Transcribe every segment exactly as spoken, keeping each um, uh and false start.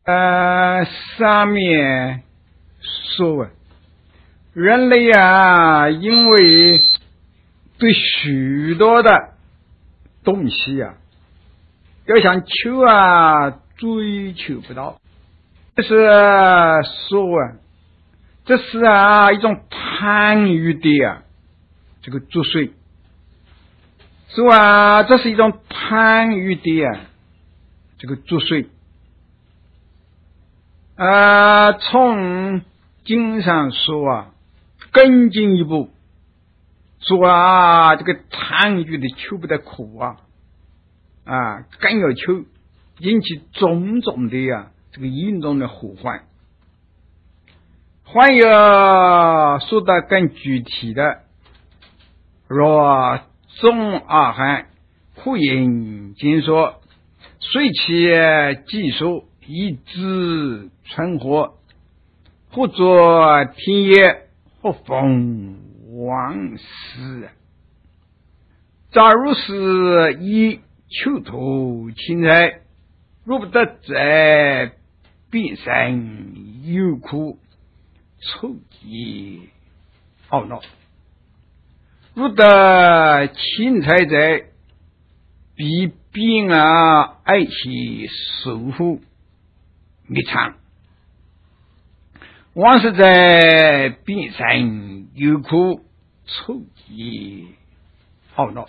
呃，上面说啊，人类啊，因为对许多的东西啊，要想求啊，追求不到，这是说啊，这是啊一种贪欲的啊这个作祟，说啊，这是一种贪欲的啊这个作祟。啊，从经上说啊，更进一步说啊，这个贪欲的求不得苦啊，啊，更要求，引起种种的呀、啊，这个严重的祸患。还有说的更具体的，若中阿含呼应经说，随其技术以知存活，或作天业，或逢王师。假如是以求图钱财，若不得在，必生忧苦，愁结懊恼。若得钱财者，必变啊爱其受苦灭常。往是在必生忧苦，愁结懊恼。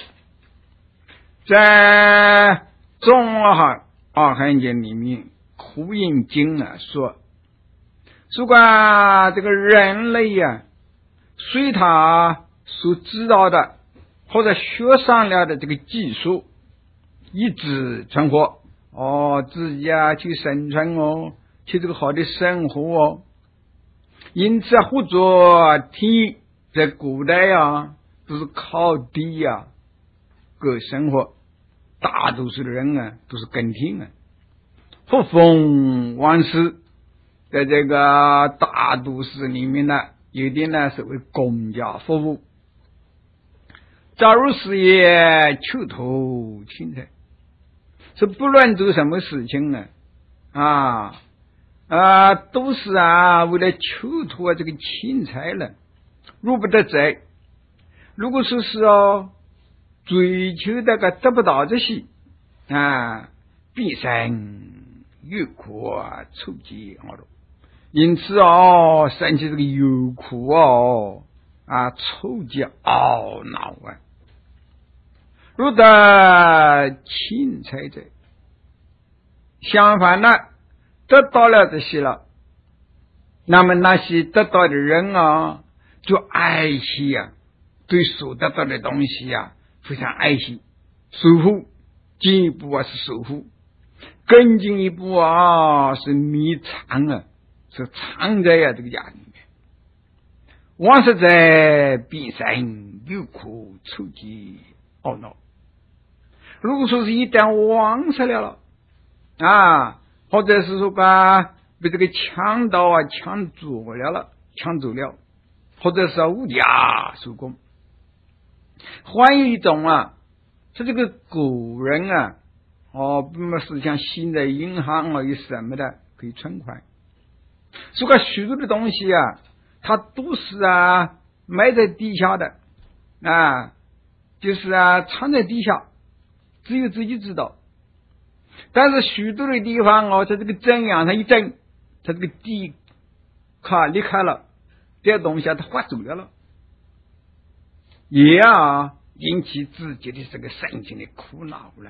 在中阿阿含经里面，呼应经啊说，如果这个人类呀、啊，随他所知道的或者学上了的这个技术，一直存活哦，自己啊去生存哦，去这个好的生活哦。因此啊，或者天在古代啊，都是靠地啊过生活，大多数的人啊都是耕田啊。或逢王师，在这个大都市里面呢，有的呢是为公家服务。假如是也求图钱财，是不论做什么事情呢，啊啊，都是啊为了求图啊这个钱财了。若不得在，如果说是哦追求这个得不到这些啊，必生忧苦啊，愁结懊恼。因此哦，生起这个忧苦哦啊，愁结懊恼啊。若得钱财者，相反呢，得到了这些了，那么那些得到的人啊，就爱惜啊，对所得到的东西啊，非常爱惜，守护，进一步啊是守护，更进一步啊是迷藏啊，是藏在呀、啊、这个家里面。往是在必生忧苦，愁结懊恼。如果说是一旦忘失了了啊，或者是说吧被这个强盗啊抢走了了，抢走了，或者是无家手工。还有一种啊，是这个古人啊，哦，不是像现在银行啊有什么的可以存款，所以许多的东西啊，它都是啊埋在地下的啊，就是啊藏在地下。只有自己知道，但是许多的地方哦，在这个正阳上一正，它这个地卡离开了，这东西啊，它划走了了，也啊引起自己的这个身心的苦恼了。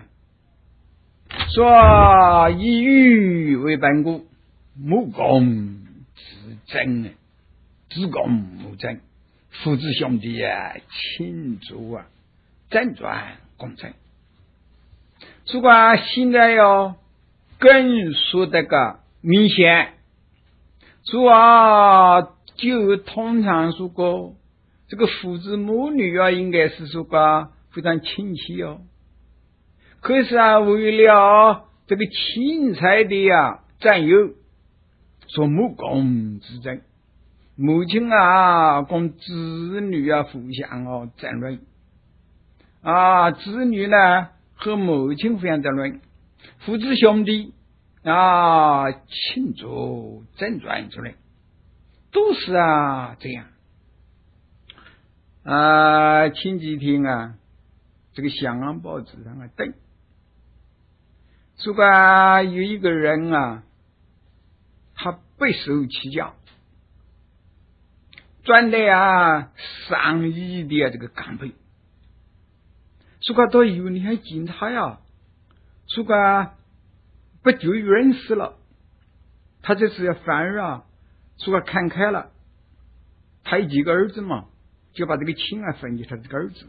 说以欲为本故，木工自争啊，自贡木争，父子兄弟啊，亲族啊，辗转共争。如果现在要更说这个明显，说啊，就通常说过这个父子母女啊，应该是说个非常亲戚哦。可是啊，为了这个钱财的呀占有，说母公之争，母亲啊跟子女啊互相哦争论啊，子女呢和母亲互相争论，父子兄弟啊，庆祝正传之类，都是啊这样。啊，前几天啊，这个香港报纸上啊登，说个有一个人啊，他白手起家，赚的啊上亿的这个港币，说个到有你还见他呀，说个不久人死了，他这是要反而啊，说个看开了，他有几个儿子嘛，就把这个钱啊分给他这个儿子。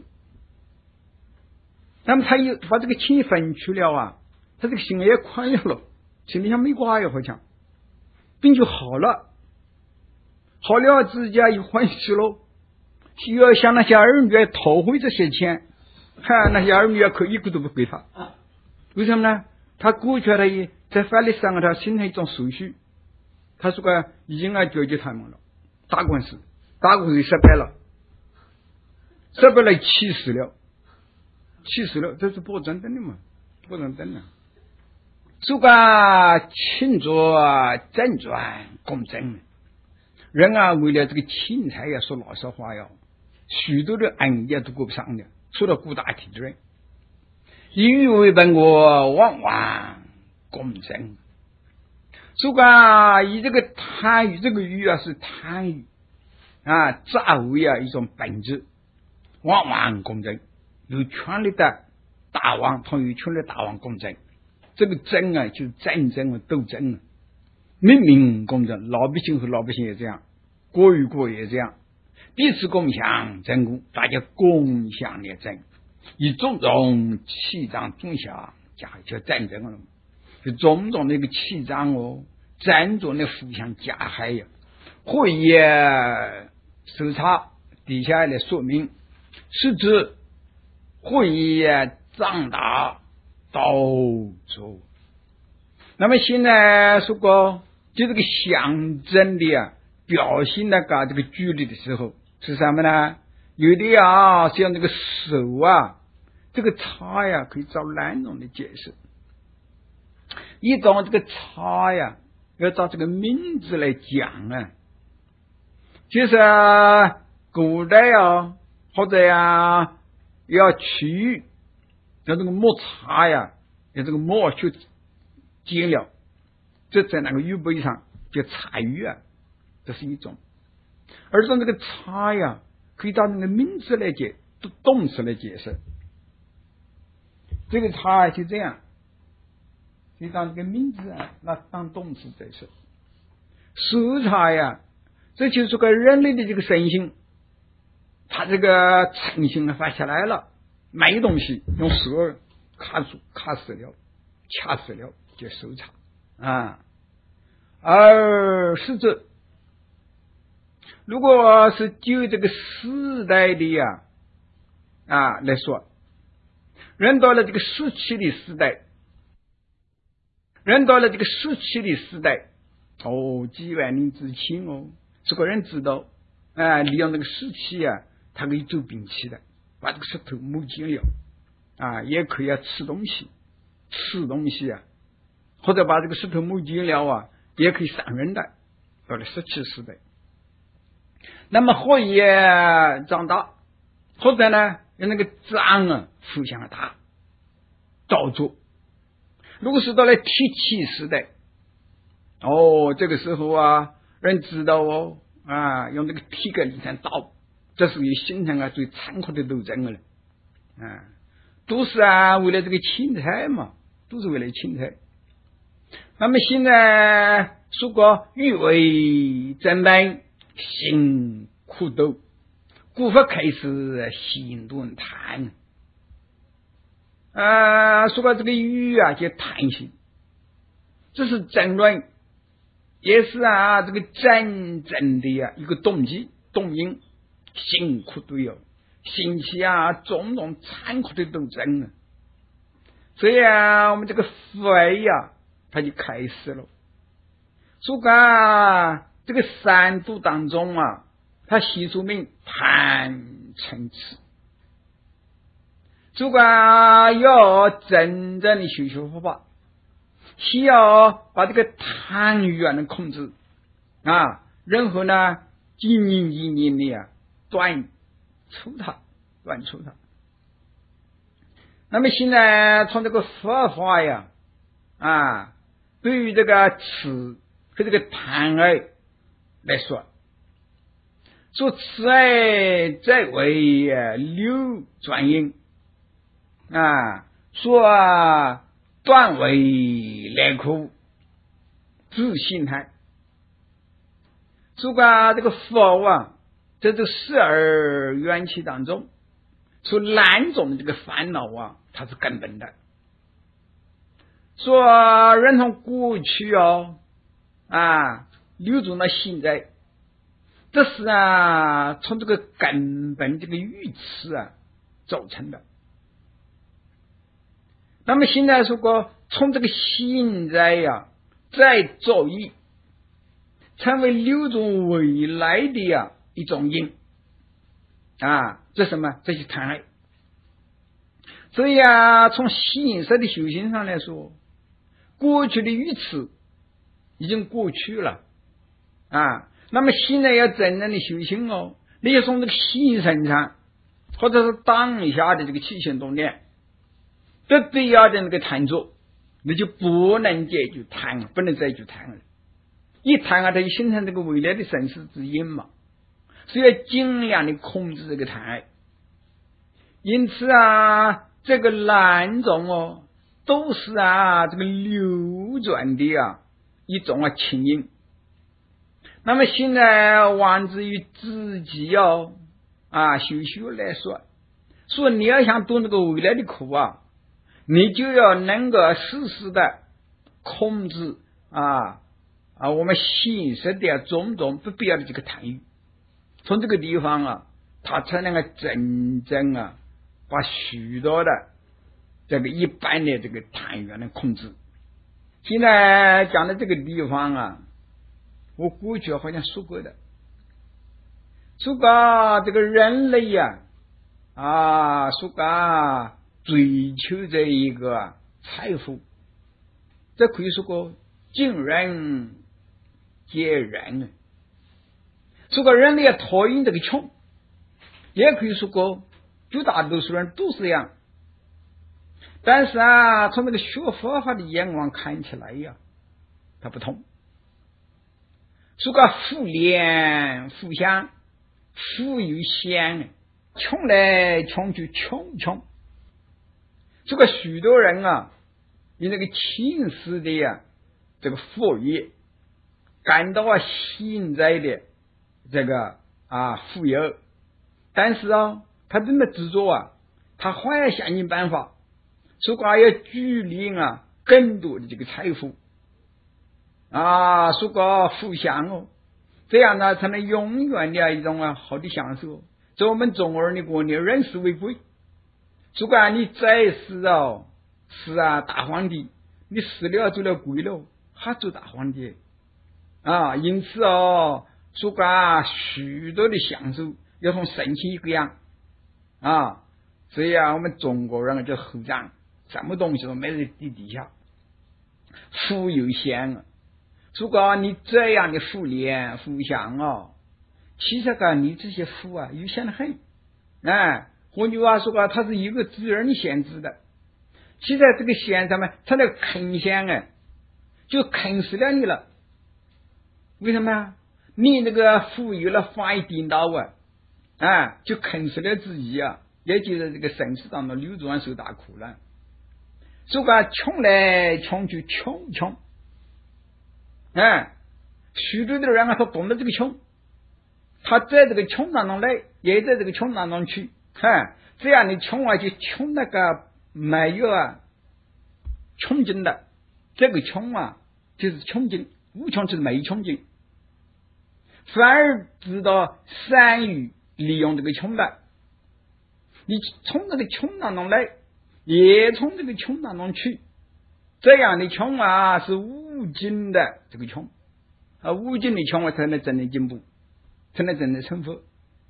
那么他又把这个钱分去了啊，他这个心也宽了，心里想没瓜呀，好像病就好了，好了自家又欢喜喽，需要向那些儿女讨回这些钱，哈，那些儿女可一个都不给他，为什么呢？他过去他也在法律上他形成一种手续，他说个已经啊解决他们了，打官司，打官司失败了，失败了气死了，气死了，这是不正当的嘛，不正当的。说个庆祝正传公正，人啊为了这个钱财呀说老实话呀，许多的恩也都过不上的，除了顾大体之人，以欲为本国，往往公正。说个以这个贪欲，这个欲啊是贪欲啊，诈为啊一种本质，往往公正。有权力的大王同有权力的大王公正，这个争啊就是战争啊斗争啊，明明公正，老百姓和老百姓也这样，国与国也这样，彼此共享成功，大家共享列争，以种种气仗种下加就战争了，就种种那个气仗哦，战争的互相加害呀。会议搜查底下来说明，是指会议长大都做。那么现在说过，就这个象征的啊，表现那个这个距离的时候是什么呢？有的啊，像这个手啊，这个叉呀，可以找两种的解释。一种这个叉呀，要找这个名字来讲啊，就是古代啊，或者呀。要取要这个木叉呀，要这个木去剪了，这在那个玉杯上叫彩玉啊，这是一种。而从这个叉呀，可以当那个名词来解，动词来解释。这个叉就这样，可以当这个名词啊，那当动词解释。手叉呀，这就是个人类的这个身形。他这个成型啊发下来了，买东西用手卡住卡死了，掐死了就手叉啊。而是指如果是就这个时代的呀啊来说，人到了这个石器的时代，人到了这个石器的时代，哦，几万年之前哦，这个人知道啊，利用那个石器啊。它可以做兵器的，把这个石头磨尖了啊，也可以啊吃东西，吃东西啊，或者把这个石头磨尖了啊，也可以伤人的。到了石器时代，那么火也长大，或者呢用那个掌啊互相打照做。如果是到了铁器时代，哦，这个时候啊，人知道哦啊，用这个铁杆里上刀。这是于形成啊最残酷的斗争了，啊，都是啊为了这个钱财嘛，都是为了钱财。那么现在说过欲为正本，辛苦斗，古法开始行论谈。啊，说过这个欲啊叫贪心，这是争论，也是啊这个战争的啊一个动机动因。辛苦都有，兴起啊种种残酷的斗争啊，所以啊我们这个肺呀它就开始了。说个这个三度当中啊，它习出名贪嗔痴。说个要真正的修修佛法， 需要把这个贪欲啊能控制啊，然后呢，经营经营的啊断除它，断除它。那么现在从这个佛法呀啊，对于这个痴和这个贪爱来说，说痴爱在为流转因啊，说啊断为来苦自心态。说个这个佛啊，在这十二缘起当中，说两种这个烦恼啊，它是根本的。说人从过去哦啊流转到现在，这是啊从这个根本这个愚痴啊造成的。那么现在说过从这个现在呀、啊、再造业，成为流转未来的呀、啊、一种因啊，这什么？这是贪爱。所以啊，从现实的修行上来说，过去的愚痴已经过去了啊。那么现在要真正的修行哦，你要从这个心身上，或者是当下的这个起心动念，这必要的那个贪着，你就不能解决贪，不能解决贪了。一贪啊，它就形成这个未来的生死之因嘛，所以要尽量的控制这个贪爱。因此啊，这个两种哦，都是啊这个流转的啊一种啊情因。那么现在往至于自己哦啊修修来说，说你要想懂这个未来的苦啊，你就要能够时时的控制啊啊我们现实的种种不必要的这个贪欲。从这个地方啊，他才能够真正啊把许多的这个一般的这个贪欲能控制。现在讲的这个地方啊，我过去好像说过的，说过这个人类呀 啊, 啊说过追求这一个财富，这可以说过尽人皆人。说过人类要讨厌这个穷，也可以说过绝大多数人都是这样。但是啊，从那个学佛法的眼光看起来呀，它不同。说个富廉富享，富有闲，穷来穷去穷穷。这个许多人啊，以那个轻视的呀，这个富裕，感到啊现在的这个啊富有，但是啊，他这么执着啊，他还要想尽办法，说过要聚集啊更多的这个财富啊，说过富享哦，这样呢才能永远的一种啊好的享受。在我们中国人的观念，人死为贵。如果你在世哦是啊大皇帝，你死了做了鬼了，还做大皇帝啊。因此哦，说过许多的享受要从神奇一个样啊。所以啊，我们中国人就后长，什么东西都没在地底下，富有闲啊。如果你这样的富廉富享哦，其实个你这些富啊有限的很，哎，换句话说啊，它是一个自然限制的。现在这个线上面，它那个坑线哎，就坑死了你了。为什么啊？你那个富有了发一颠倒啊，啊，就坑死了自己啊，也就是这个生死当中流转受大苦了。如果穷来穷去穷穷。哎，许多的人啊，他懂得这个穷，他在这个穷当中来，也在这个穷当中去，哎，这样的穷啊，就穷那个没有啊穷尽的，这个穷啊就是穷尽，无穷就是没穷尽，反而知道善于利用这个穷的，你从这个穷当中来，也从这个穷当中去，这样的穷啊是无尽的这个穷啊，无尽的穷啊才能真正进步，才能真正成佛。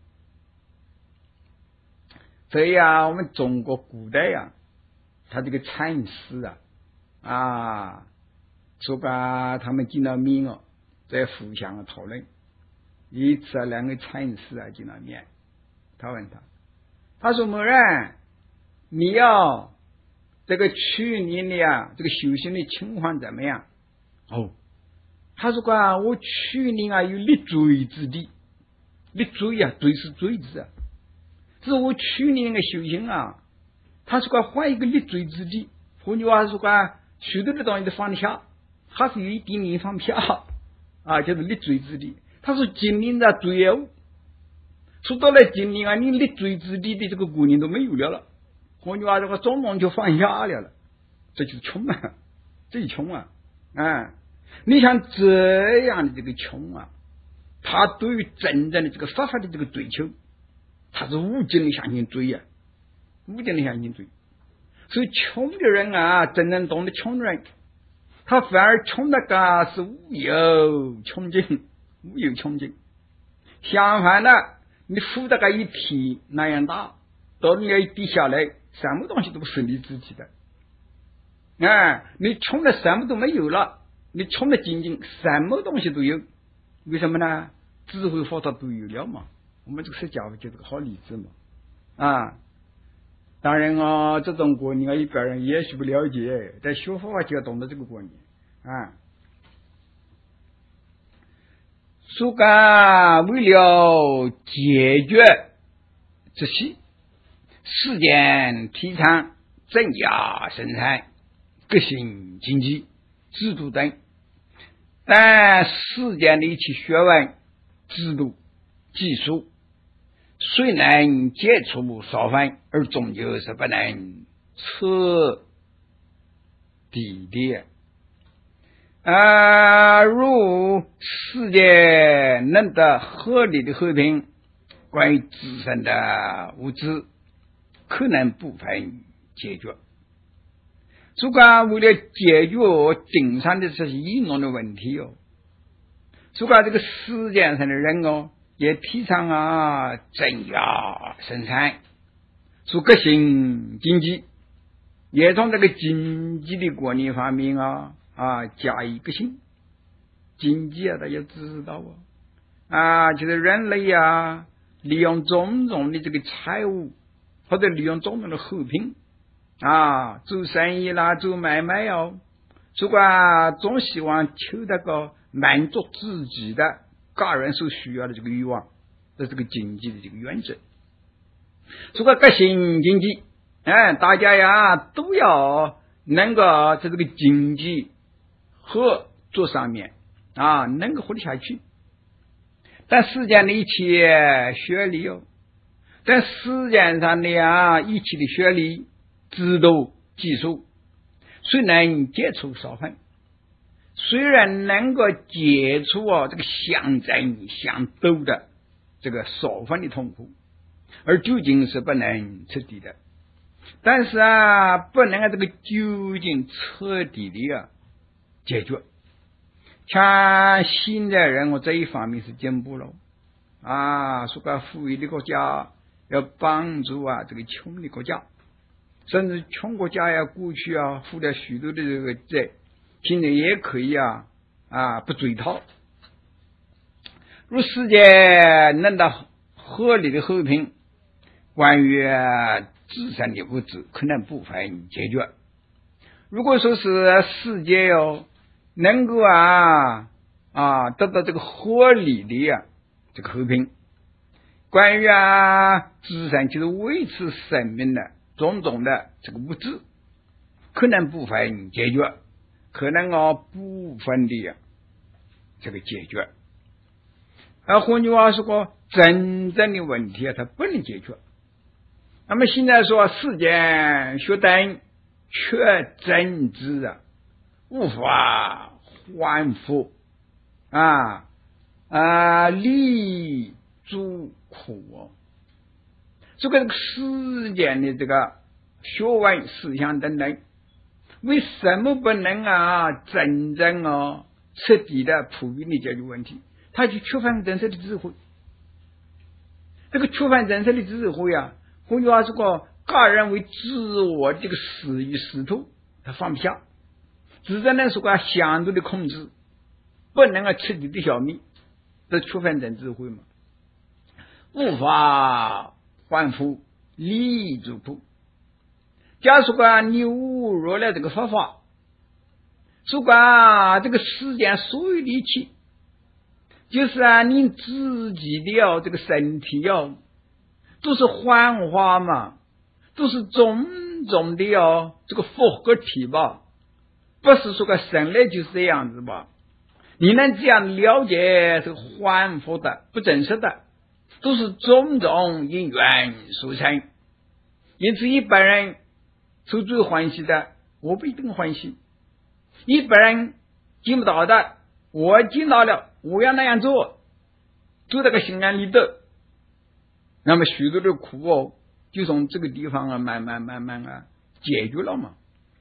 所以啊，我们中国古代啊，他这个禅师啊啊， 说吧，他们见到面哦，在互相讨论。一次啊，两个禅师啊见到面，他问他，他说某人，你要这个去年的呀，这个修行的情况怎么样？哦，他说啊，我去年啊有立锥之地，立锥啊，锥是锥子啊，这是我去年的修行啊。他说啊，换一个立锥之地，换句话说啊，许多的东西都放得下，还是有一点点放不下啊，就是立锥之地。他说今年的追哦，说到了今年啊，你立锥之地的这个观念都没有了了，换句话说，总统就放下了了，这就是穷啊，最穷啊啊！你像这样的这个穷啊，他对于真正的这个佛法的这个追求，他是无尽的向前追啊，无尽的向前追。所以穷的人啊，真正懂得穷的人，他反而穷的个是无有穷尽。无有穷尽，相反的，你富的个一体那样大，到你一低下来，什么东西都不是你自己的。啊，你穷的什么都没有了，你穷的仅仅什么东西都有，为什么呢？智慧佛法都有了嘛。我们这个释迦就是个好例子嘛。啊，当然啊，这种观念啊，一般人也许不了解，在学佛法就要懂得这个观念啊。苏干为了解决这些事件，提倡增加生产、革新经济制度等，但世间的一切学问、制度、技术，虽能解除少分，而终究是不能彻底的。啊，如世界能得合理的和平，关于自身的物质可能部分解决。如果为了解决顶上的这些严重的问题哦，如果这个世界上的人哦，也提倡啊增加生产，做革新经济，也从这个经济的观念方面啊。啊，加以革新经济啊，大家知道啊，啊，就是人类啊，利用种种的这个财物，或者利用种种的货品啊，做生意啦，做买卖哦，如果总希望求得个满足自己的个人所需要的这个欲望，这是这个经济的这个原则。如果革新经济，哎，大家呀都要能够在这个经济合作上面啊，能够活得下去。但世间的一切学历哦，在世间上的啊一切的学历、制度、技术，虽能解除少分，虽然能够解除哦这个相争相斗的这个少分的痛苦，而究竟是不能彻底的。但是啊，不能啊这个究竟彻底的啊解决。像现在人我这一方面是进步了啊，说个富裕的国家要帮助啊这个穷的国家，甚至穷国家呀过去啊负了许多的这个债，现在也可以啊啊不追讨。如世界能到合理的和平，关于自身的物质可能部分解决。如果说是世界哟能够啊啊得到这个合理的呀、啊、这个和平，关于啊自身就是维持生命的种种的这个物质可能部分解决，可能啊部分的呀、啊、这个解决。而换句话说，真正的问题啊它不能解决。那么现在说世间学等缺真知啊，无法还复啊啊力诸苦哦。这个世间的这个学问思想等等，为什么不能啊真正啊彻底的普遍的解决问题？它就缺乏人生的智慧。这个缺乏人生的智慧啊，换句话说，个人为自我这个私欲私图他放不下， 只能说个相对的控制，不能够彻底的消灭，这触犯人智慧嘛，无法还复利益之苦。假如说你侮辱了这个佛法，说个这个世间所有的一切，就是啊你自己的哦这个身体哦，都是幻化嘛，都是种种的哦这个佛个体吧，不是说个生来就是这样子吧。你能这样了解这个幻佛的不真实的，都是种种因缘所成。因此一般人受最欢喜的，我不一定欢喜；一般人见不到的，我见到了，我要那样做，做这个心安理得。那么许多的苦哦，就从这个地方啊，慢慢慢慢啊解决了嘛。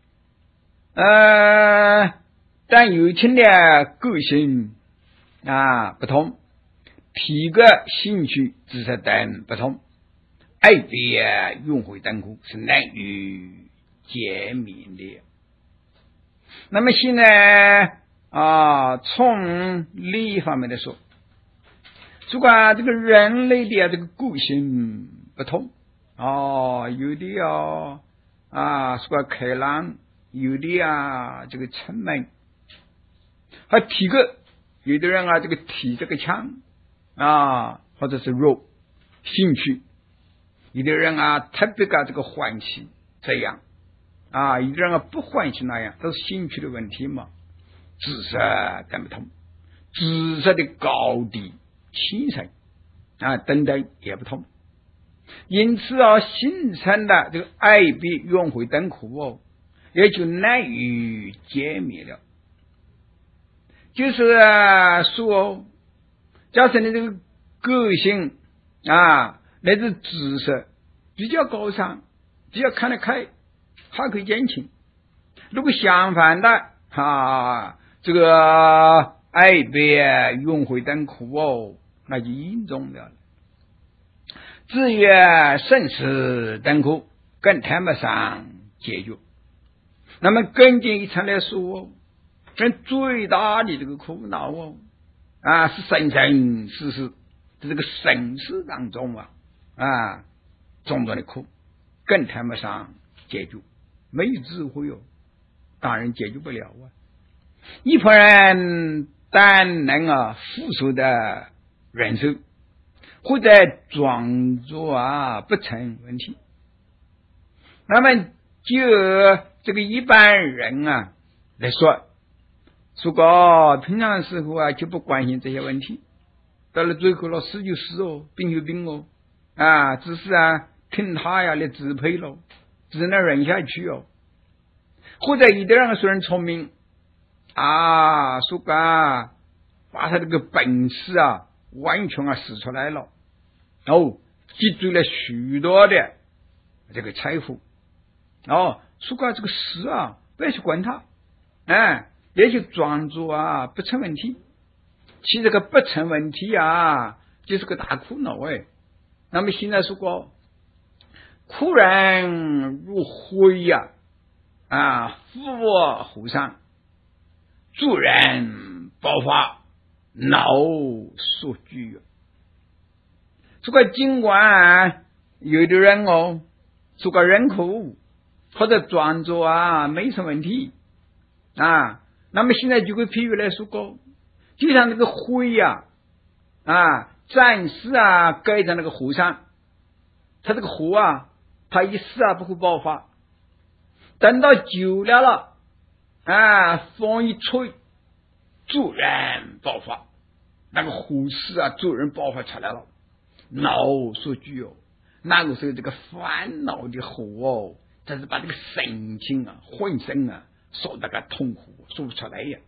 呃，但有情的个性啊不同，体格、兴趣、知识等不同，爱别用会等苦是难于解明的。那么现在啊，从另一方面来说，如果这个人类的这个个性不同哦，有的要啊说开朗，有的啊这个沉闷，还体格，有的人啊这个体这个强啊或者是弱，兴趣，有的人啊特别的这个欢喜这样啊，有的人啊不欢喜那样，都是兴趣的问题嘛。知识等不同，知识的高低、轻重啊等等也不同，因此啊形成的这个爱别怨悔等苦哦，也就难于解灭了。就是啊说，假设你这个个性啊乃至知识比较高尚，比较看得开，还可以减轻。如果相反的啊这个爱别怨悔等苦哦，那就严重了。至于生死等苦更谈不上解决。那么更进一层来说，人最大的这个苦恼哦啊是生生世世在这个生死当中啊啊种种的苦，更谈不上解决。没有智慧哦，当然解决不了啊。一般人但能啊负受的忍受，或者装作啊不成问题。那么就这个一般人啊来说，如果平常时候啊就不关心这些问题，到了最后了死就死哦，病就病哦啊，只是啊听他呀来支配了，只能忍下去哦。或者有的人虽然聪明啊，说个把他这个本事啊完全啊使出来了，哦，积聚了许多的这个财富，哦，说个这个事啊不要去管他，哎，也就装作啊不成问题。其实这个不成问题啊就是个大苦恼哎。那么现在说过苦人如灰呀啊覆我湖上，助人爆发恼所惧。这个尽管有的人哦这个人口或者装作啊没什么问题啊，那么现在就个譬如来说过，就像那个灰呀 啊, 啊暂时啊盖在那个湖上，它这个湖啊它一时啊不会爆发，等到久了了啊风一吹骤然爆发，那个湖势啊骤然爆发出来了，恼所惧哦。那个时候这个烦恼的火哦，这是把这个神经啊浑身啊烧得个痛苦说不出来呀。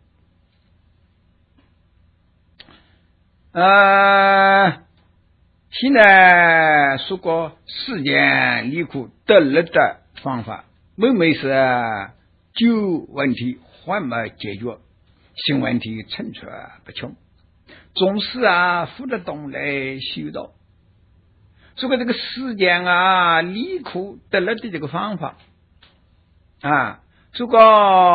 呃现在说过世间离苦得乐的方法，每每是旧问题缓慢解决，新问题层出不穷，总是啊扶得动来修道。说过这个世间啊离苦得乐的这个方法啊，说过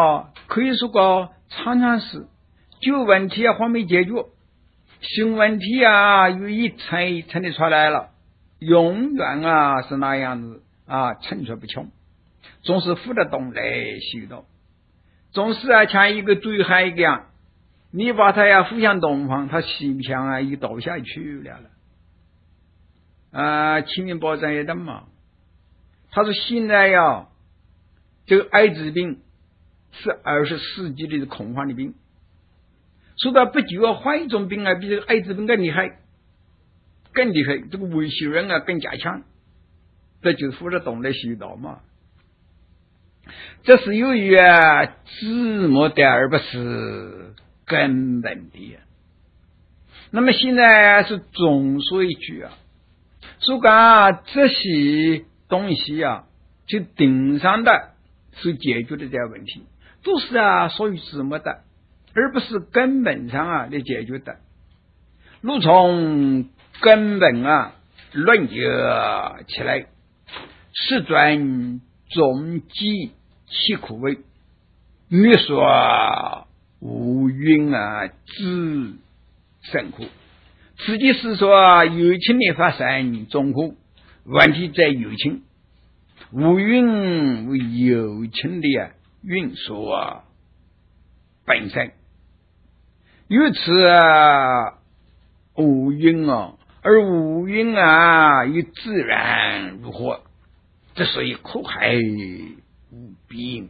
可以说个常常是旧问题啊还没解决，新问题啊又一层一层的出来了，永远啊是那样子啊层出不穷，总是浮得动来絮动，总是啊像一个堆海一样，你把它呀互相东方，它西不像啊一倒下去了了。啊，清明保障也等嘛。他说现在呀，这个艾滋病是二十世纪的恐慌的病，说到不久要换一种病啊，比这个艾滋病更厉害，更厉害，这个维系人啊更加强，这就是扶着动来絮道嘛。这是由于啊字幕的，而不是根本的。那么现在是总说一句啊，说讲这些东西啊，就顶上的是解决的这个问题，都是啊属于字幕的，而不是根本上啊来解决的。若从根本啊论究起来，是专终极其苦味，略说无云啊之甚苦。实际是说有情的发生中苦，问题在有情，无云为有情的啊运输啊本身。由此啊无云啊，而无云啊与自然如何？这所以苦害无比。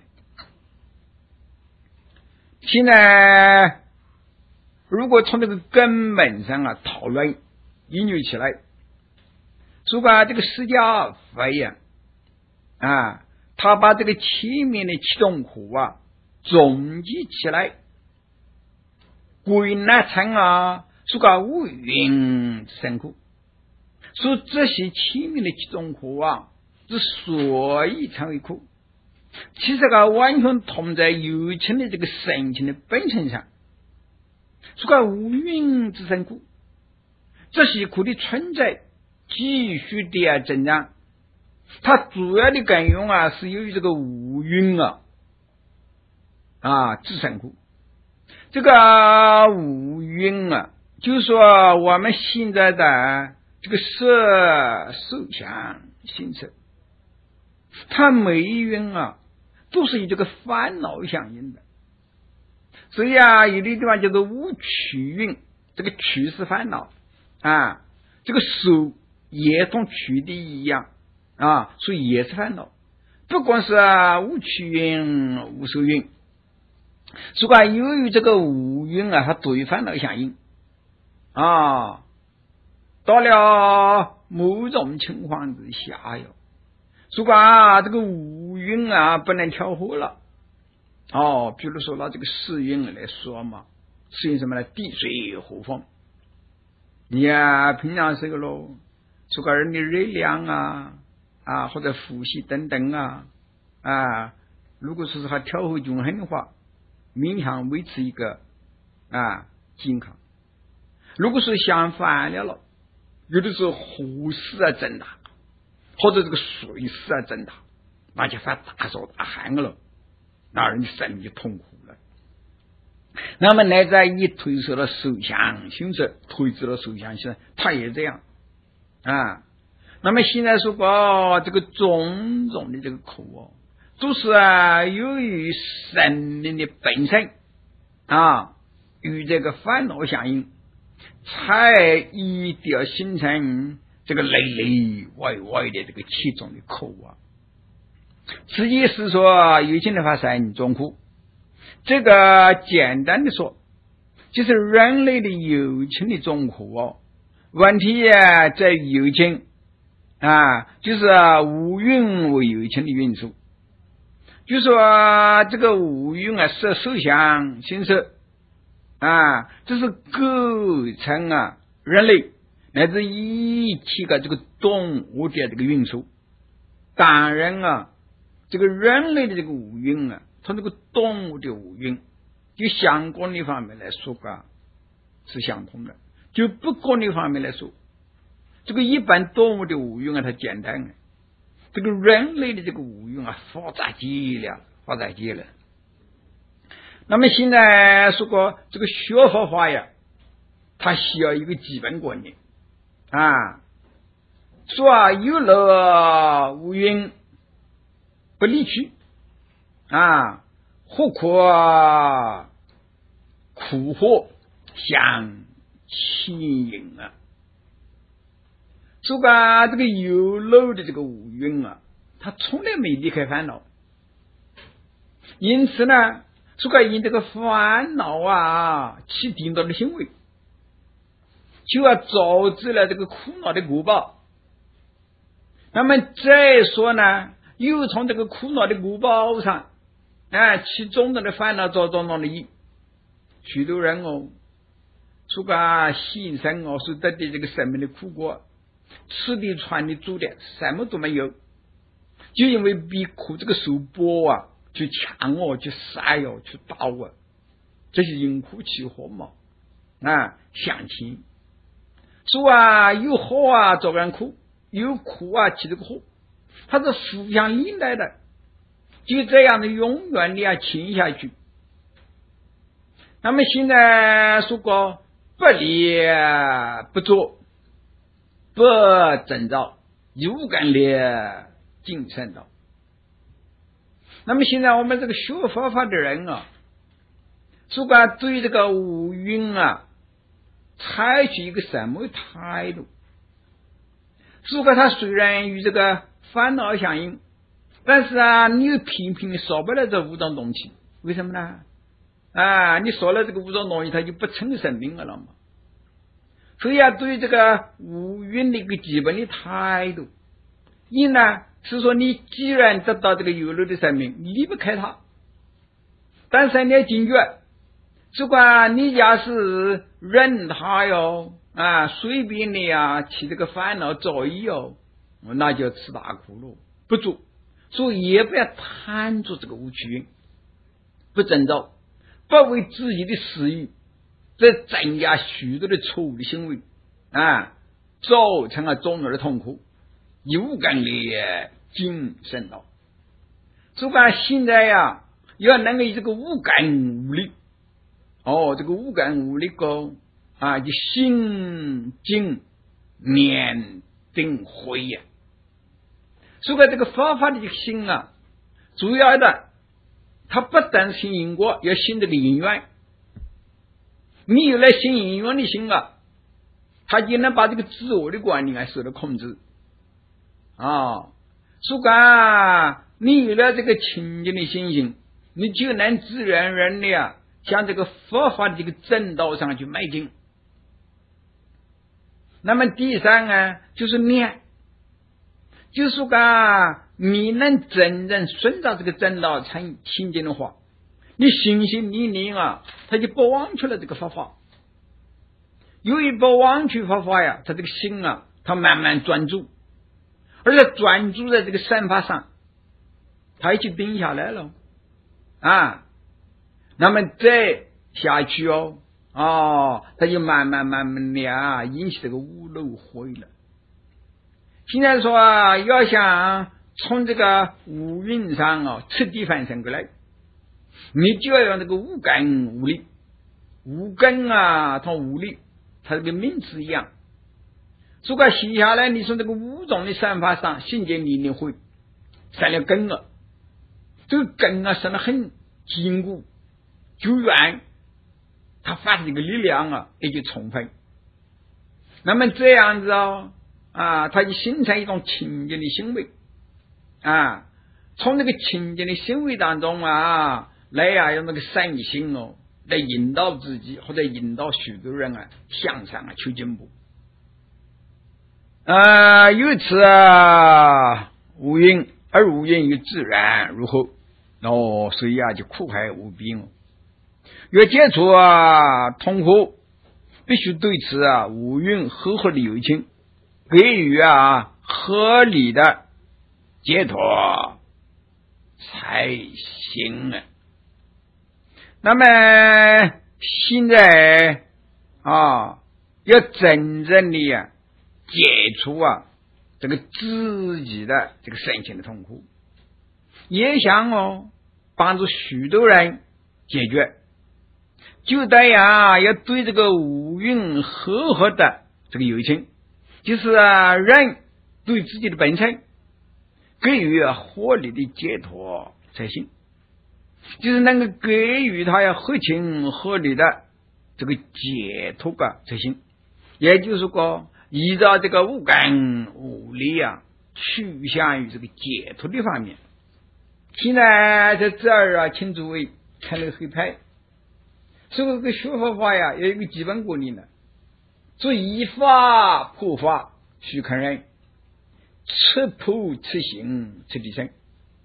现在如果从这个根本上啊讨论研究起来，说把这个释迦佛呀啊，他把这个前面的七种苦啊总结起来，归纳成啊，说个无云甚苦。说这些前面的七种苦啊，之所以成为苦，其实啊完全同在有情的这个神情的本身上。说个无云之甚苦，这些苦的存在继续的增长，它主要的根源啊是由于这个无云啊啊之甚苦。这个无云啊，就是说我们现在的这个色受想行识，它每一云啊都是以这个烦恼相应的。所以啊有的地方叫做无取云，这个取是烦恼啊，这个受也同取的一样啊，所以也是烦恼。不光是啊无取云无受云，所以由于这个无云啊它对烦恼相应啊，到了某种情况之下哟，所以啊这个无云啊不能调和了。哦，比如说拿这个世运来说嘛，世运什么呢？地水火风。你呀、啊，平常这个咯，这个人的热量啊啊，或者呼吸等等啊啊，如果说是还调和均衡的话，勉强维持一个啊健康。如果是相反了了，有的时候火势啊增大，或者这个水势啊增大，那就发大手大汗了。那人的身体痛苦了。那么乃在一推测了受想行识，推知了受想行识，他也这样啊。那么现在说过这个种种的这个苦哦，都是啊由于生命的本身啊与这个烦恼相应，才一定要形成这个内内外外的这个七种的苦啊。实际是说有情的发生中苦，这个简单的说就是人类的有情的中苦哦。问题啊在于有情啊，就是啊无云为有情的运输，就是说这个无云啊是受想行识啊，这是构成啊人类乃至一切的这个动物的这个运输。当然啊这个人类的这个五蕴啊，从这个动物的五蕴就相关的方面来说啊是相同的，就不光的方面来说，这个一般动物的五蕴啊它简单，这个人类的这个五蕴啊复杂极了，复杂极了。 那么现在说过这个学佛法呀，它需要一个基本观念啊，说啊有乐无云不离去啊，何可苦祸相牵引啊。说个这个有漏的这个五蕴啊，他从来没离开烦恼，因此呢，说个因这个烦恼啊起颠倒的行为，就要导致了这个苦恼的果报。那么再说呢，又从这个苦恼的果报上啊起种种的烦恼造种种的因。许多人哦，说个现生哦是得的这个生命的苦果，吃的穿的住的什么都没有，就因为比苦这个受波啊去抢哦去杀哦去打哦，这是因苦起祸嘛啊相亲。说啊有祸啊造人苦，有苦啊起这个祸，它是互相连带的，就这样的永远的要亲下去。那么现在说过不立不作不征兆，有感烈精神道。那么现在我们这个学佛法的人啊，说过对这个五蕴啊采取一个什么态度？说过他虽然与这个烦恼相应，但是啊你又频频少不了这五种东西，为什么呢？啊，你说了这个五种东西，它就不成生命了嘛。所以啊，对这个五蕴的一个基本的态度，一呢是说，你既然得到这个有漏的生命，你离不开它，但是你要警觉，如果你要是忍它哟，啊，随便的呀起这个烦恼造业哟，那就吃大苦了，不做，所以也不要贪着这个五趣蕴，不征兆。不为自己的私欲，这增加许多的错误的行为啊，造成了种种的痛苦，有感的精神道。所以讲现在呀，要能够以这个无感无力，哦，这个无感无力个啊，就心静念定慧呀。所以讲这个佛法的这个心啊，主要的。他不但信因果，要信这个因缘。你有了信因缘的心啊，他就能把这个自我的观念啊受到控制啊。所以讲，你有了这个清净的心性，你就能自然而然的啊，向这个佛法的这个正道上去迈进。那么第三啊，就是念，就是说讲。你能真正顺着这个正道成清净的话，你心心念念啊，他就不忘却了这个佛法。由于不忘却佛法呀，他这个心啊，他慢慢专注，而且专注在这个善法上，他已经定下来了啊。那么再下去哦，哦，他就慢慢慢慢的啊，引起这个无漏慧了。现在说啊，要想从这个五蕴上啊彻底翻身过来，你就要用这个无根无力。无根啊同无力，它这个名词一样。如果写下来，你从这个五种的善法上，信解你你会生了根了，这个根啊生得很坚固久远，它发的这个力量啊也就充分。那么这样子哦啊，它就形成一种清净的行为啊，从这个清净的行为当中啊，来啊用那个善心哦，来引导自己或者引导许多人啊向上啊求进步。啊，由此啊无因而无因于自然如何？哦，所以啊就苦海无边哦。要解除啊痛苦，必须对此啊无因合合的有情，给予啊合理的解脱才行啊。那么现在啊，要真正的啊解除啊这个自己的这个身心的痛苦，也想哦帮助许多人解决，就得呀要对这个五蕴和合的这个有情，就是啊人对自己的本身给予合理的解脱才行，就是能够给予他要合情合理的这个解脱个才行。也就是说，依照这个五感五力啊，趋向于这个解脱的方面。现在在这儿啊，请诸位看那个黑牌，所以这个学佛法呀，有一个基本观念呢，做依法破法须肯人，持破持行持地身。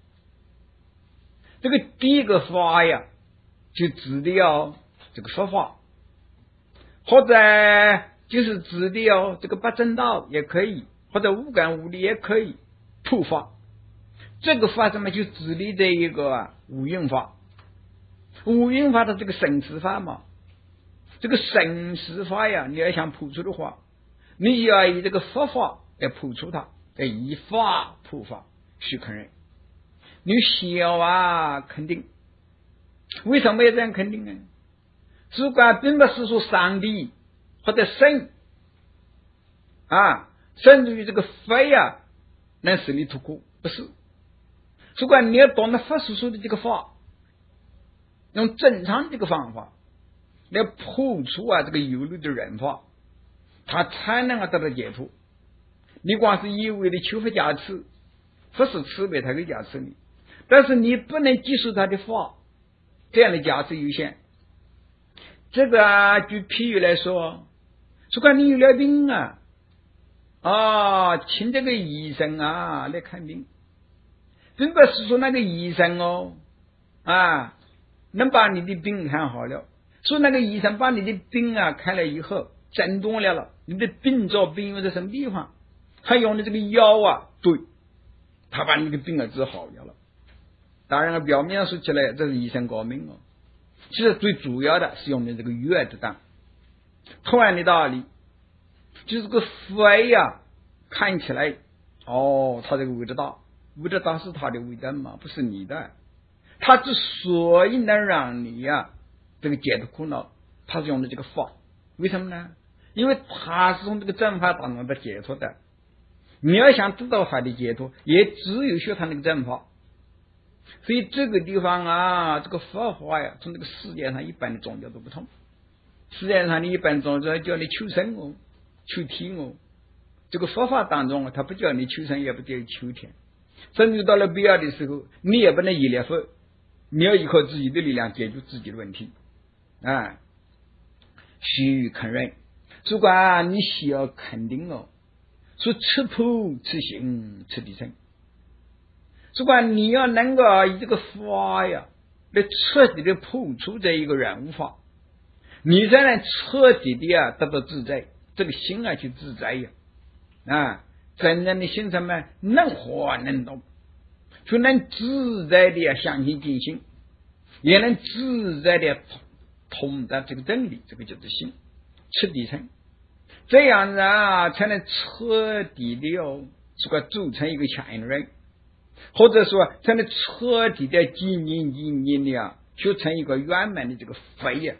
这个第一个法呀，就指的要这个佛法，或者就是指的要这个八正道也可以，或者五感五力也可以，破法。这个法什么就指的这一个啊五蕴法，五蕴法的这个生死法嘛，这个生死法呀，你要想破除的话，你要以这个佛法来破除它，要以法破法须肯人。你小啊肯定，为什么要这样肯定呢？主观并不是说上帝或者神啊，甚至于这个佛呀能使你脱苦，不是。主观你要懂得佛所说的这个法，用正常这个方法来破除啊这个有漏的人法，他才能够得到解脱。你光是一味的求佛加持，佛是慈悲，他可以加持你，但是你不能接受他的法，这样的加持有限。这个啊，就譬如来说，主观你有了病啊，啊，请这个医生啊来看病，并不是说那个医生哦啊能把你的病看好了，说那个医生把你的病啊看了以后诊断了了，你的病找病用在什么地方，他用的这个药啊，对，他把你的病啊治好了。当然了，表面上说起来这是医生高明哦，其实最主要的是用的这个药的当。同样的道理，就是个佛呀，看起来哦，他这个味道大，味道大是他的味道嘛，不是你的。他之所以能让你呀、啊、这个解脱苦恼，他是用的这个法，为什么呢？因为他是从这个正法当中的解脱的。你要想得到他的解脱，也只有学他那个正法。所以这个地方啊，这个佛法呀，从这个世界上一般的宗教都不同。世界上的一般宗教叫你求生哦，求天哦。这个佛法当中啊，他不叫你求生，也不叫你求天。甚至到了必要的时候，你也不能依赖佛，你要依靠自己的力量解决自己的问题啊。须肯认，主管你需要肯定哦，说持破持行持地身。主管你要能够以这个法呀来彻底的破除这一个人无法，你才能彻底的啊得到自在，这个心啊去自在呀啊，真正的心什么能活能动，就能自在的啊相信进行，也能自在的通达这个真理，这个叫做心彻底成，这样子啊才能彻底的哦这个组成一个强硬的人，或者说才能彻底的经营经营的啊修成一个圆满的这个佛呀。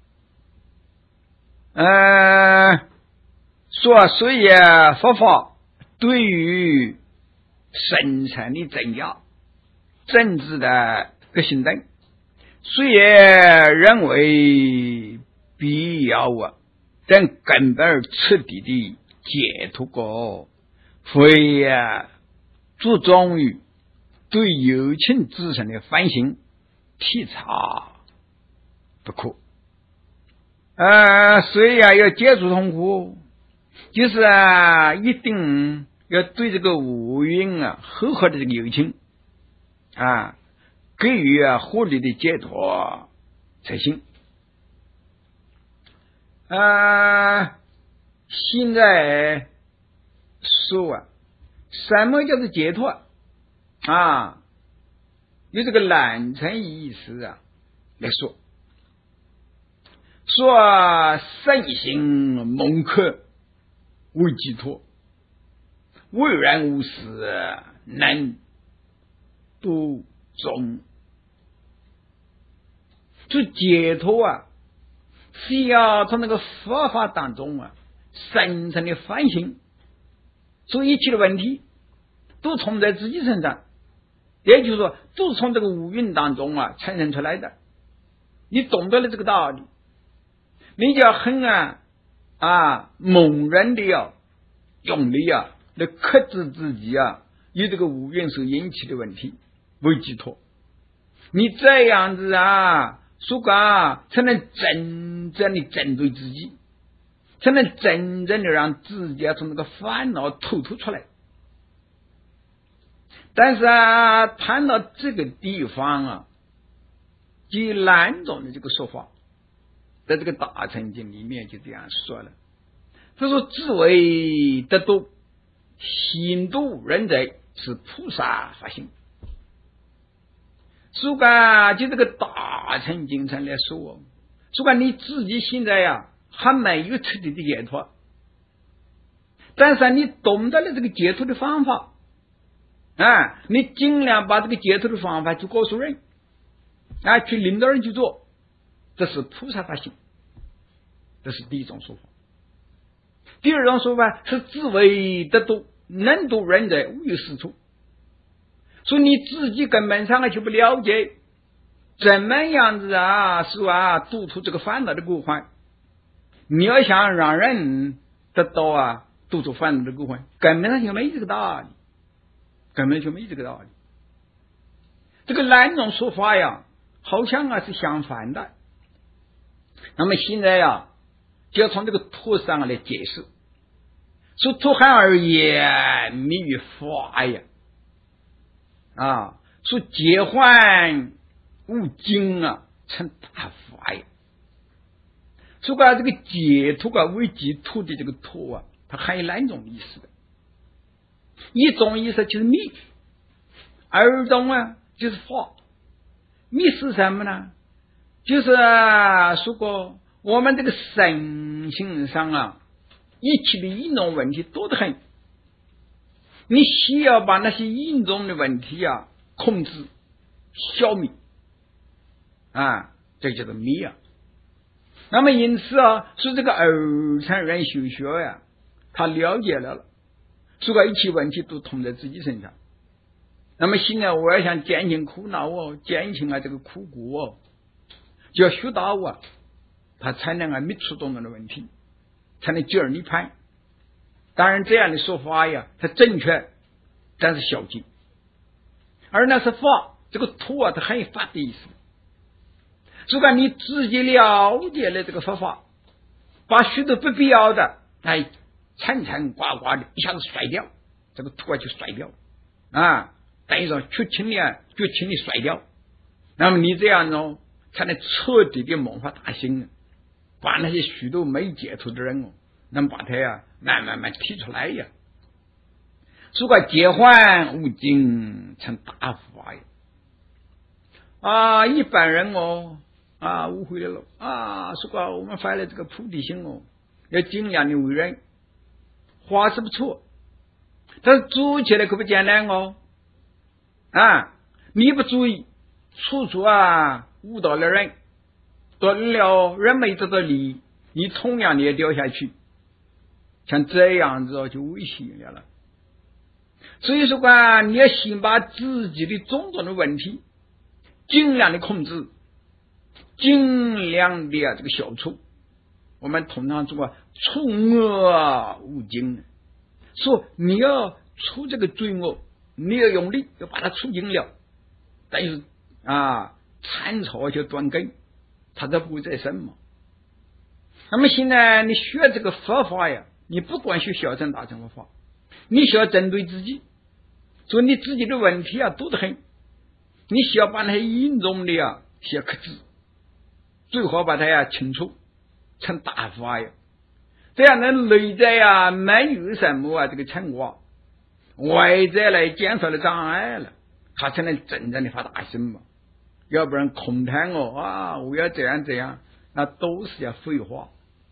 呃说所以啊佛法对于生产的增加政治的革新等，虽也认为必要啊，但根本彻底的解脱过，非啊注重于对有情自身的反省体察不可。呃，所以啊要解除痛苦，就是啊一定要对这个五蕴啊和合的这个有情啊给予啊合理的解脱才行。啊，现在说啊什么叫做解脱啊，有这个懒成意思啊来说，说身心蒙刻为寄托，为人无事能度众。 就解脱啊，是要从那个佛法当中啊，深深的反省，所以一切的问题都从在自己身上，也就是说，都是从这个五蕴当中啊产生出来的。你懂得了这个道理，你就要很啊啊猛然的要用力啊来克制自己啊，以这个五蕴所引起的问题为寄托。你这样子啊，说啊，才能真正的针对自己，才能真正的让自己啊从那个烦恼透脱出来。但是啊，谈到这个地方啊，据南宗的这个说法，在这个大乘经里面就这样说了，他说自为得度，心度人者是菩萨发心。如果就这个大乘经上来说，如果你自己现在呀、啊、还没有彻底的解脱，但是你懂得了这个解脱的方法啊，你尽量把这个解脱的方法去告诉人啊，去领导人去做，这是菩萨发心，这是第一种说法。第二种说法是自为得度，能度人者无有是处。所以你自己根本上就不了解怎么样子啊是啊度出这个烦恼的过患。你要想让人得到啊度出烦恼的过患，根本上就没这个道理，根本就没这个道理。这个两种说法呀，好像啊是相反的。那么现在呀，就要从这个图上来解释，说图含而言密于法呀。啊，说解患无尽啊，成大法呀。说把这个解脱啊为解脱的这个脱啊，它还有两种意思的。一种意思就是密，二种啊就是法。密是什么呢？就是啊说过我们这个身心上啊，一切的应用问题多得很。你需要把那些严重的问题啊控制消灭啊，这叫做灭啊。那么因此啊，说这个二乘人修学呀、啊，他了解了了，说个一切问题都通在自己身上。那么现在我要想减轻苦恼哦，减轻啊这个苦果哦，就要学到啊，他才能啊灭除种种的问题，才能进而涅槃。当然这样的说法呀，它正确，但是小径。而那是法，这个图啊，它很有法的意思。如果你自己了解了这个佛法，把许多不必要的哎缠缠挂挂的一下子甩掉，这个图啊就甩掉啊，等于说绝情的绝情的甩掉。那么你这样呢，才能彻底的萌发大心，把那些许多没解脱的人哦，能把它呀慢慢慢提出来呀。如果解患无尽成大法呀，啊，一般人哦啊误会了啊，如果我们发了这个菩提心哦，要尽量的为人，话是不错，但是做起来可不简单哦啊！你不注意，处处啊误导了人，得了人没得到利，你同样的也掉下去。像这样子哦，就危险了了。所以说啊，你要先把自己的种种的问题尽量的控制，尽量的啊这个消除。我们通常说除恶务尽，说你要除这个罪恶，你要用力要把它除尽了，但是啊铲草就断根，它都不会再生嘛。那么现在你学这个佛法呀，你不管学小乘大乘佛法，你需要针对自己，所以你自己的问题啊多得很，你需要把那些严重的啊需要克制，最好把它呀清除成大法呀，这样的内在呀没有什么啊这个成果，外在来减少了障碍了，它才能真正的发大心嘛。要不然空谈哦啊我要这样这样，那都是要废话。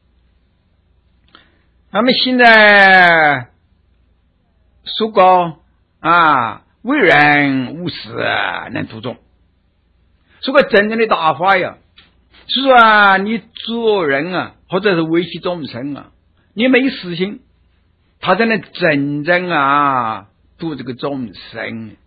那么现在说过啊，为人无事能度众，说个真正的大法呀， 是说啊，你做人啊，或者是维系众生啊，你没私心，他才能真正啊度这个众生。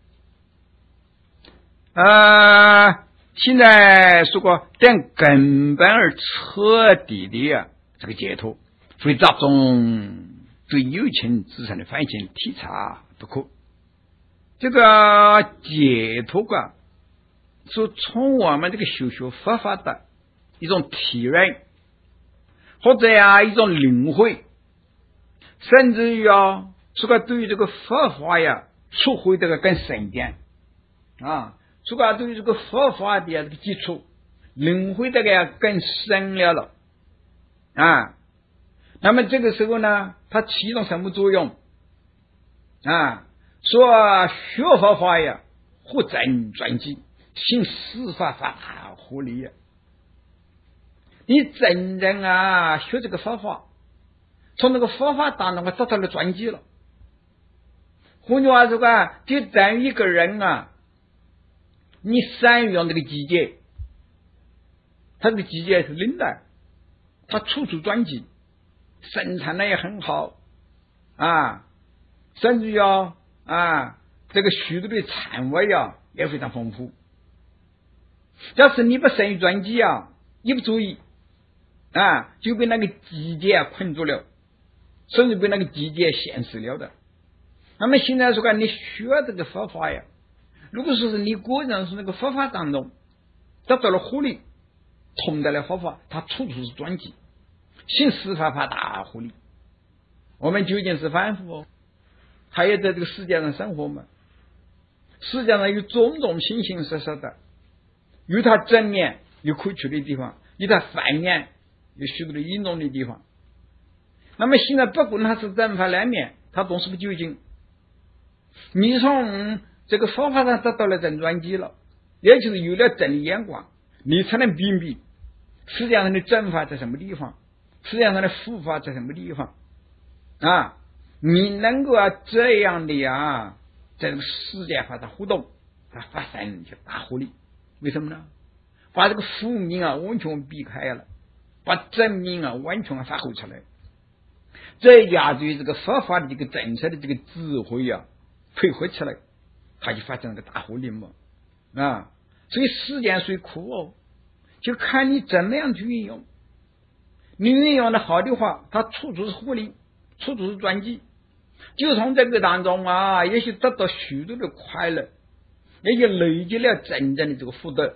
啊，现在说过，但根本而彻底的啊这个解脱，非集中对有情自身的反省体察不可。这个解脱啊，是从我们这个修学佛法的一种体认，或者呀一种领会，甚至于啊，这个对于这个佛法呀，触会这个更深一点啊，这个对于这个佛法的这个基础，领会这个呀更深了了啊。那么这个时候呢，它起一种什么作用啊？说学佛法呀，护真专机，行司法法护理呀。你真正啊学这个佛法，从这个佛法当中我得到了专机了。换句话说啊，就等于一个人啊，你善于用这个机械，他这个机械是灵的，他处处专机，生产的也很好啊，甚至于啊啊这个许多的产味啊也非常丰富。要是你不善于专机啊，一不注意啊，就被那个机械啊困住了，甚至被那个机械限死了的。那么现在说看，你学这个佛法呀，如果说是你个人是那个佛法当中得到了护理，通得了佛法，他处处是专机，行司法法大护理。我们究竟是凡夫哦，还要在这个世界上生活嘛？世界上有种种形形色色的，有它正面有可取的地方，有它反面有许多的阴浓的地方。那么现在不管它是正反两面，它总是不究竟。你从这个佛法上得到了真专机了，也就是有了真的眼光，你才能辨别世界上的正法在什么地方，世界上的护法在什么地方啊？你能够啊这样的呀，在这个世界法上互动，它发生就大护力。为什么呢？把这个负面啊完全避开了，把正面啊完全发挥出来，再加对这个佛法的这个政策的这个智慧啊配合起来，它就发生了个大护力嘛啊！所以时间虽苦哦，就看你怎么样去运用。你运用的好的话，它处处是护力，处处是专机，就从这个当中啊，也许得到许多的快乐，也就累积了真正的这个福德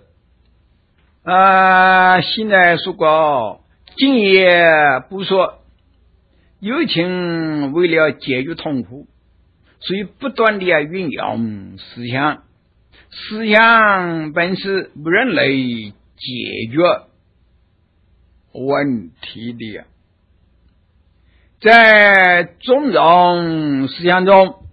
啊。现在说过今夜不说，有情为了解决痛苦，所以不断的运用思想，思想本是为人类解决问题的。在种种思想中，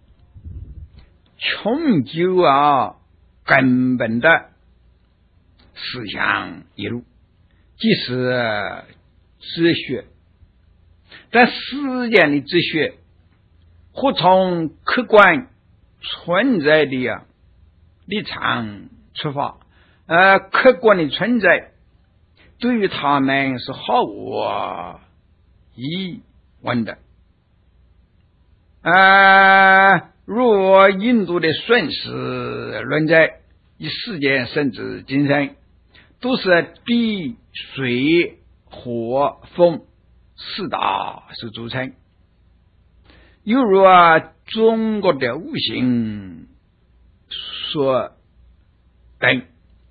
穷究啊根本的思想一路，即是哲学。在世间的哲学，或从客观存在的啊立场出发，呃，客观的存在对于他们是毫无疑问的。呃，如印度的顺时论在，以世间甚至精神，都是地水火风四大所组成。犹如啊中国的五行所等，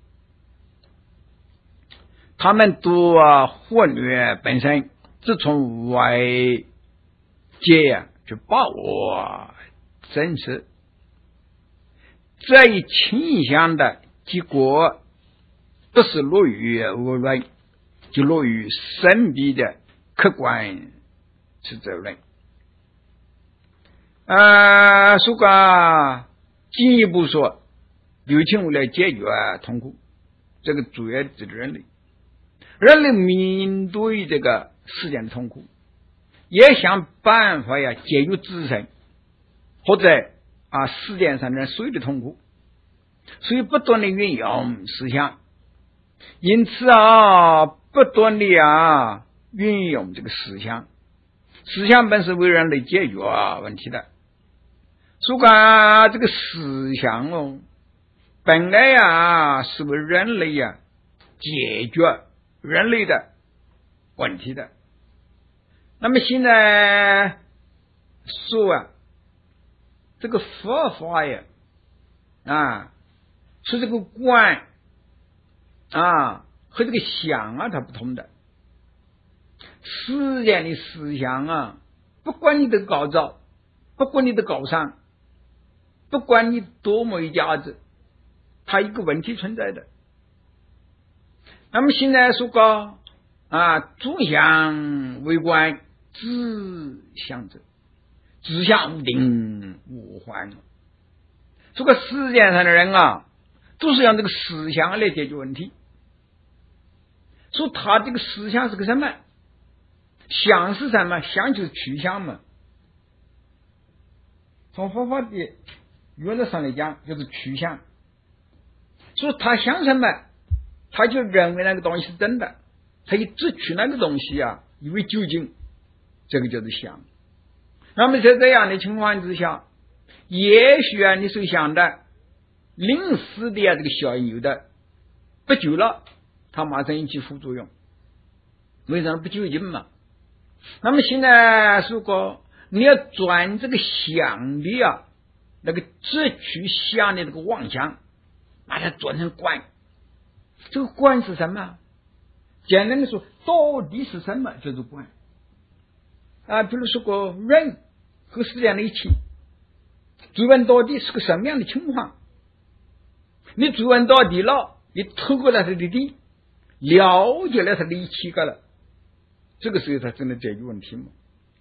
他们都啊忽略本身，只从外界啊去把握真实。这一倾向的结果，不是落于恶论，就落于神秘的客观是责任。呃，说个进一步说，有情为了解决痛苦，这个主要指的人类，人类面对这个世间的痛苦，也想办法呀解决自身或者啊世界上的所有的痛苦，所以不断的运用思想， 因此啊，不断的啊运用这个思想，思想本是为人类解决问题的。所以啊，这个思想哦，本来呀是为人类呀解决人类的问题的。那么现在说啊，这个佛法呀，啊，是这个观啊和这个想啊，它不同的。世间的思想啊，不管你的高招，不管你的高尚，不管你多么有价值，它一个问题存在的。那么现在说过啊，诸相为观，自相者，自相无定无还。这个世界上的人啊，都是用这个思想来解决问题。说他这个思想是个什么？想是什么？想就是取向嘛。从佛法的原则上来讲，就是取向。说他想什么，他就认为那个东西是真的，他就只取那个东西啊，以为究竟，这个就是想。那么在这样的情况之下，也许啊，你所想的临时的啊这个效应有的不久了，它马上引起副作用，为什么不究竟嘛？那么现在如果你要转这个想的啊，那个只取想的这个妄想，把它转成观。这个观是什么？简单的说，到底是什么就是观啊？比如说个人和世间的一起，追问到底是个什么样的情况？你追问到底了，你透过了他的底，了解了他的一起个了，这个时候他真的解决问题嘛？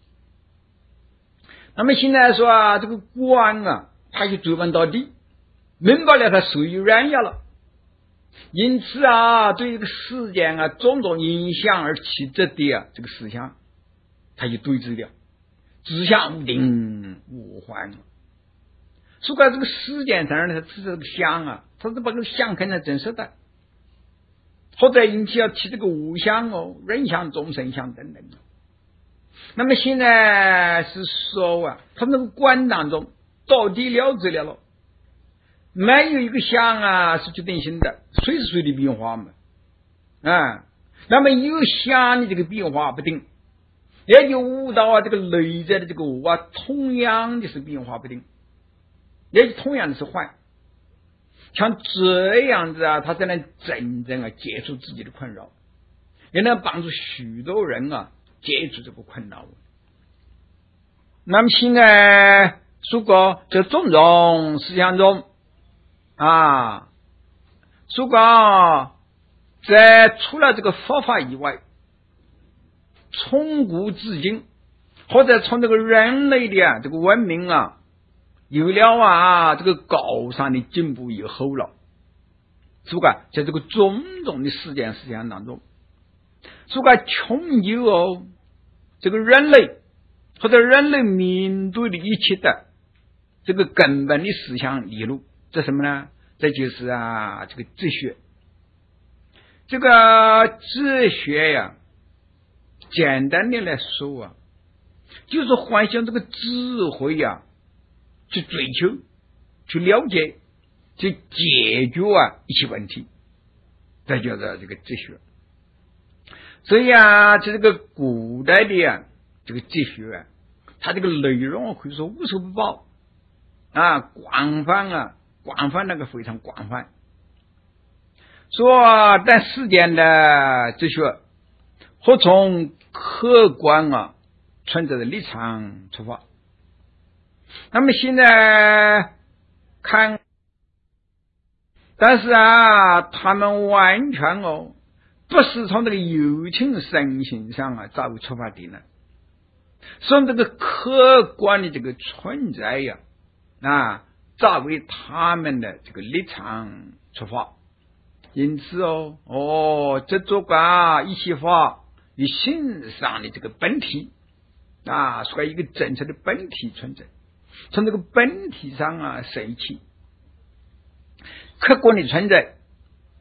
那么现在说啊，这个观啊，他就追问到底，明白了他随缘呀了。因此啊，对这个世间啊种种影响而起质的啊这个思想，他就对治了，自相无定无还。所以这个世间上呢，它只是这个想啊，它是把这个想看成真实的，或者引起要起这个无相哦，人相、众生相等等。那么现在是说啊，他那个观当中到底了知了了，没有一个相啊是决定性的，随时随地变化嘛，啊，那么有相的这个变化不定，也就悟到啊这个内在的这个我啊，同样的是变化不定，也就同样的是坏。像这样子啊，他才能真正啊解除自己的困扰，也能帮助许多人啊解除这个困扰。那么现在如果在种种思想中啊，如果在除了这个佛法以外，从古至今，或者从这个人类的啊这个文明啊有了啊这个高尚的进步以后了，是不是在这个种种的世间思想当中，是不是穷究哦这个人类或者人类面对的一切的这个根本的思想理路，这什么呢？这就是啊这个哲学。这个哲学呀，简单的来说啊，就是幻想这个智慧呀，去追求、去了解、去解决啊一些问题，这叫做这个哲学。所以啊，这个古代的啊这个哲学啊，它这个内容可以说无所不包啊，广泛啊，广泛那个非常广泛。说但世间的哲学或从客观啊存在的立场出发，那么现在看，但是啊，他们完全哦不是从这个有情身心上啊作为出发点呢，从这个客观的这个存在呀啊作为他们的这个立场出发。因此哦哦，这做个一些法与心上的这个本体啊，所以一个真正的本体存在，从这个本体上啊升起，客观的存在，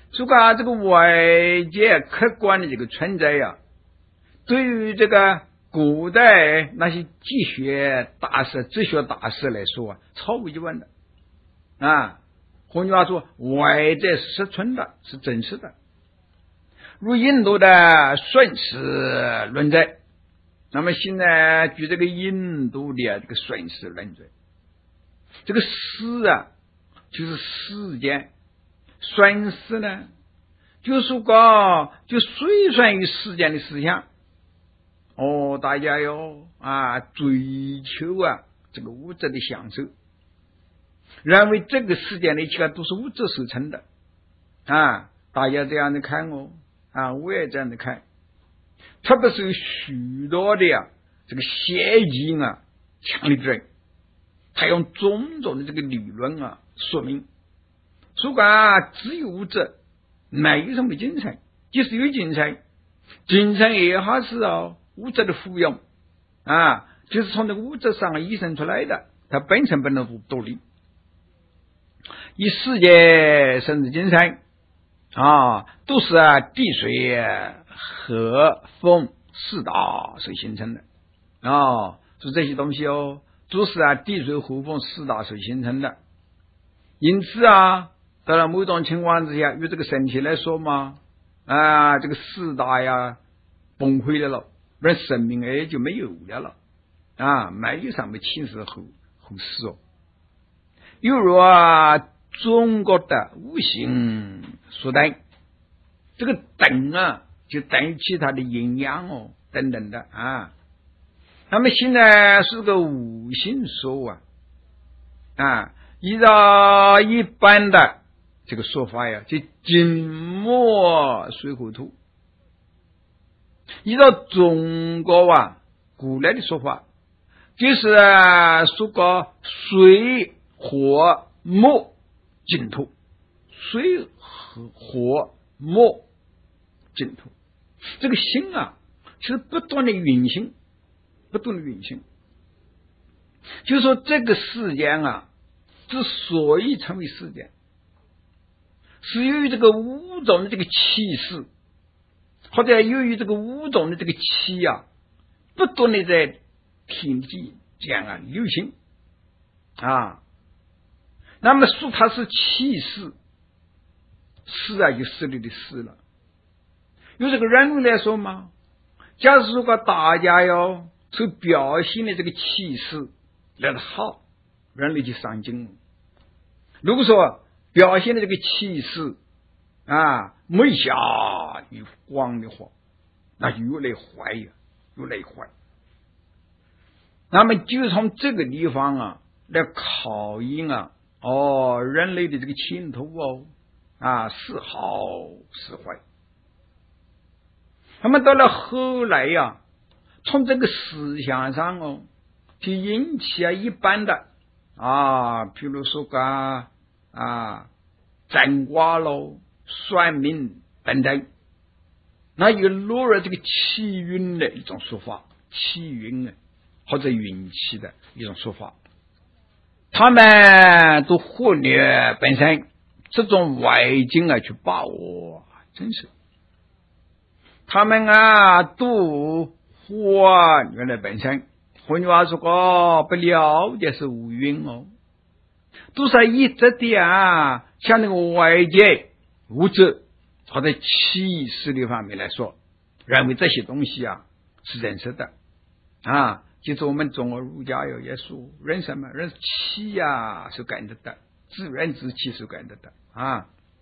所以啊，这个外界客观的这个存在呀、啊，对于这个古代那些哲学大师、哲学大师来说啊，毫无疑问的啊。换句话说，外在是实存的，是真实的。如印度的顺时论在，那么现在举这个印度的这个顺时论在，这个时啊，就是时间，顺时呢，就是个就随顺于时间的思想。哦，大家哟啊，追求啊这个物质的享受，认为这个世界的一切都是物质所成的啊，大家这样的看哦啊，我也这样的看。特别是有许多的呀、啊，这个先进啊强烈的人，他用种种的这个理论啊说明，说啊只有物质，没有什么精神，即使有精神，精神也还是哦物质的附庸啊，就是从这个物质上衍生出来的，它本身不能独立。以世界甚至精神啊，都是啊地水火风四大所形成的啊，说这些东西哦，都是啊地水火风四大所形成的。因此啊，到了某种情况之下，与这个身体来说嘛，啊，这个四大呀崩溃了了，人生命也就没有了了啊，没有什么起死后后事哦。又如啊，中国的五行属灯，这个灯啊，就等于其他的营养哦，等等的啊。那么现在是个五行说啊，啊，依照一般的这个说法呀，就金木水火土。依照中国啊古来的说法，就是啊说个水火木金土，水和火木金土，这个心啊是不断的运行，不断的运行。就是说这个世间啊，之所以成为世间，是由于这个五种的这个气势，或者由于这个五种的这个气啊，不断的在天地这样啊流行啊。那么说它是气势，势啊就势力的势了。由这个人类来说嘛，假如说大家要所表现的这个气势来得好，人类就上进了。如果说表现的这个气势啊没下于光的话，那就越来越坏呀，越来越坏。那么就从这个地方啊来考验啊，哦，人类的这个前途哦，啊是好是坏。那么到了后来呀、啊，从这个思想上哦，就引起啊一般的啊，比如说个啊占卦喽、算命等等，那又落入这个气运的一种说法，气运啊或者运气的一种说法。他们都忽略本身这种外境啊去把握，真是他们啊都忽略了本身。换句话说个不了解是无运哦，都是一直的啊像那个外界物质或者气势的方面来说，认为这些东西啊是真实的啊。就是我们中国儒家有也说，人什么人气呀是感得的，自然之气是感得的啊。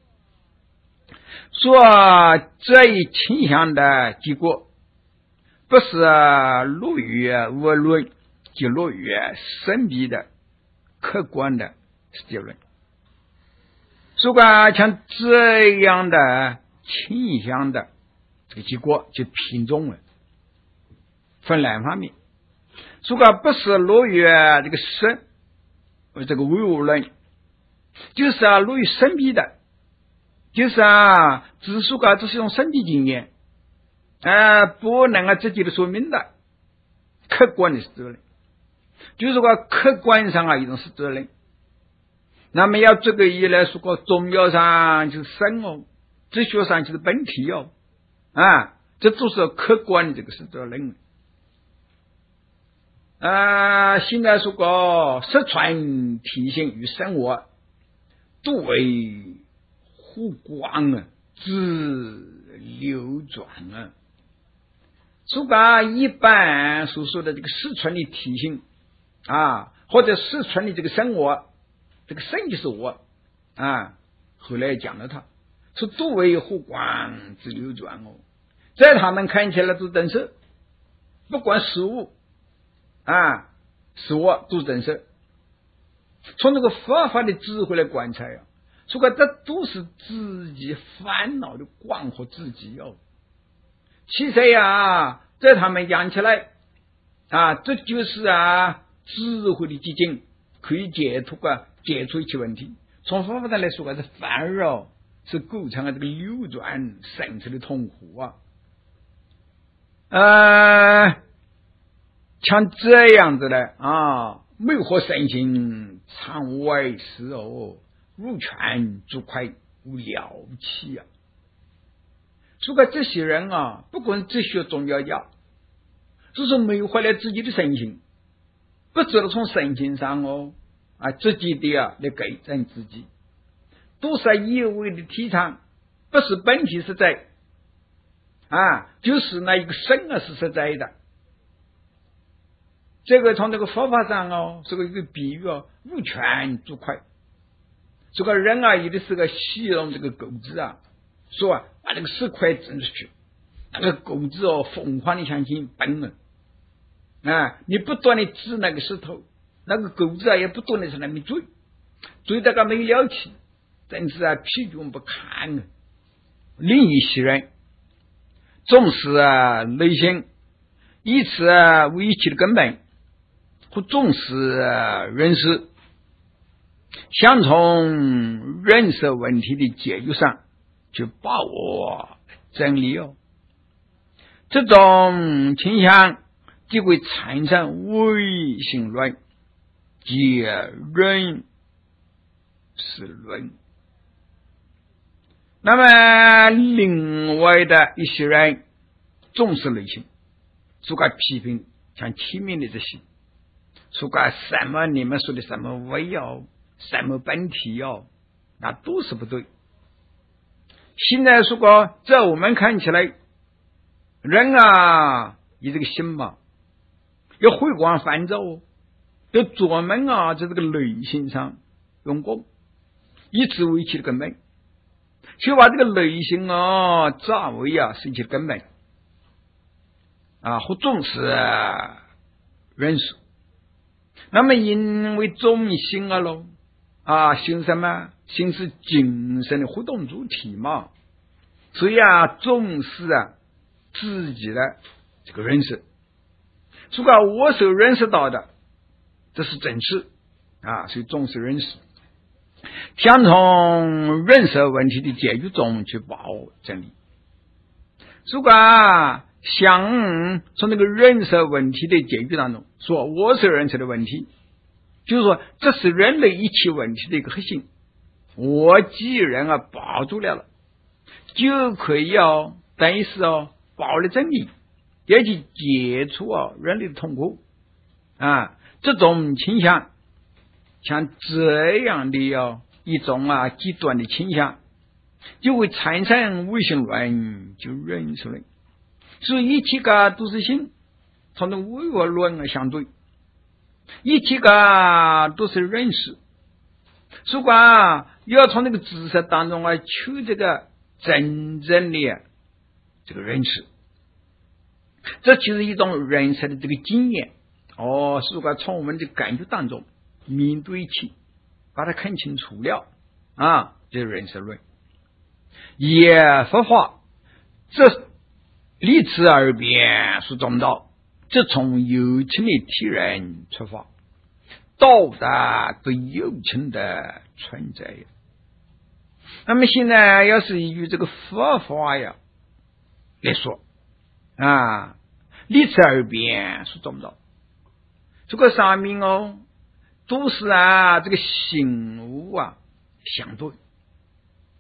说这一倾向的结果，不是落于无论，就落于神秘的客观的结论。说个像这样的倾向的这个结果，就品种了分两方面。说个不是落于这个神这个唯物论，就是啊落于神秘的，就是啊只说个这是一种神秘经验啊，不能啊直接的说明的，客观的是责任，就是说客观上啊一种是责任。那么要这个一来说个宗教上就是神哦哲学上就是本体哦，啊，这都是客观的这个是责任。啊，现在说过实传体现与生活，都为互光啊，自流转啊。说过一般所说的这个实传的体现啊，或者实传的这个生活，这个生就是我啊。后来讲了他说都为互光自流转哦，在他们看起来都真实，不管事物啊，是我都真实。从这个佛法的智慧来观察呀，说过这都是自己烦恼的光和自己哦。其实呀，在他们讲起来啊，这就是啊智慧的结晶，可以解脱啊解除一切问题。从佛法上来说啊，是烦扰是构成了这个流转生死的痛苦啊。呃。像这样子的啊，魅惑身心，常外事哦，入权逐快无了期啊。如果这些人啊，不管是哲学宗教家，就是魅惑了自己的身心，不知道从身心上哦啊，自己的啊来改正自己，都是一味的提倡，不是本体实在啊，就是那一个身啊是实在的。这个从这个佛法上哦，这个一个比喻哦，无权逐快。这个人啊，有的是个形容这个狗子啊，说啊，把这个石块扔出去，那个狗子哦，疯狂的向前奔了啊！你不断的指那个石头，那个狗子啊，也不断的在那边追，追得个没了气，真是啊，疲倦不堪啊！另一些人重视啊内心，以此啊为一切的根本。不重视人事，想从人事问题的解决上去把握真理哦。这种倾向就会产生唯心论及人事论。那么另外的一些人重视内心，说个批评像前面的这些，说个什么你们说的什么唯哦，什么本体哦，那都是不对。现在说过，在我们看起来，人啊，有这个心嘛，要回光返照哦，要专门啊，在这个内心上用功，以此为其的根本，就把这个内心啊，作为啊是其的根本啊，或重视人事。那么因为中心啊喽啊，心什么？心是精神的活动主体嘛，所以啊，重视啊自己的这个认识。如果我所认识到的，这是真实啊，所以重视认识，想从认识问题的解决中去把握真理。如果想从那个认识问题的解决当中说我所认识的问题，就是说这是人类一切问题的一个核心，我既然啊保住了了，就可以哦等于是哦保了真理，也去解除哦人类的痛苦啊。这种倾向，像这样的哦一种啊极端的倾向，就会产生唯心论，就人事论。所以一切个都是心，从那唯我论啊相对，一切个都是认识。如果啊要从那个知识当中啊求这个真正的这个认识，这就是一种人生的这个经验哦。如果从我们的感觉当中面对一切，把它看清楚了啊，这是人生论。也佛法这立此而变是中道，这从有情的体人出发，到达对有情的存在。那么现在要是以这个佛法呀来说啊，立此而变是中道，这个上面哦都是啊这个醒悟啊相对。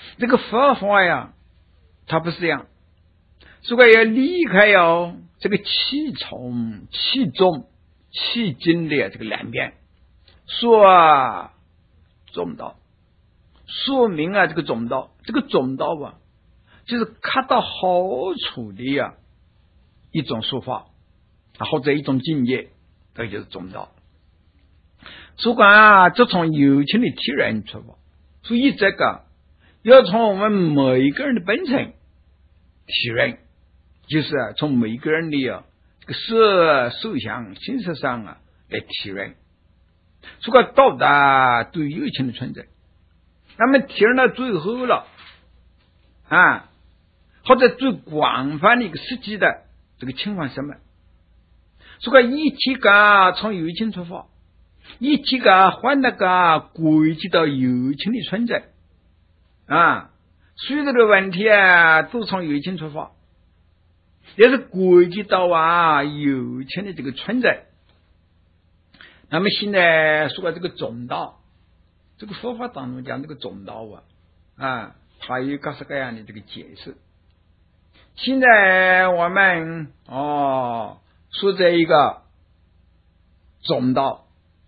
这个佛法呀，它不是这样，如果要离开哦这个气从气重气精的这个两边，说中道，说明啊这个中道，这个中道啊，就是恰到好处的呀、啊、一种说法，或者一种境界，这就是中道。如果啊，这从有情的体认出发，所以这个要从我们每一个人的本身体认，就是啊，从每一个人的啊这个色受想行识上啊来体认。如果到达对有情的存在，那么体认到最后了啊，或者最广泛的一个实际的这个情况什么？如果一体个从有情出发，一体个换那个归结到有情的存在啊，所有的问题啊都从有情出发，也是归结到啊有情的这个存在。那么现在说这个中道，这个佛法当中讲这个中道啊啊，它有各式各样的这个解释。现在我们哦说这一个中道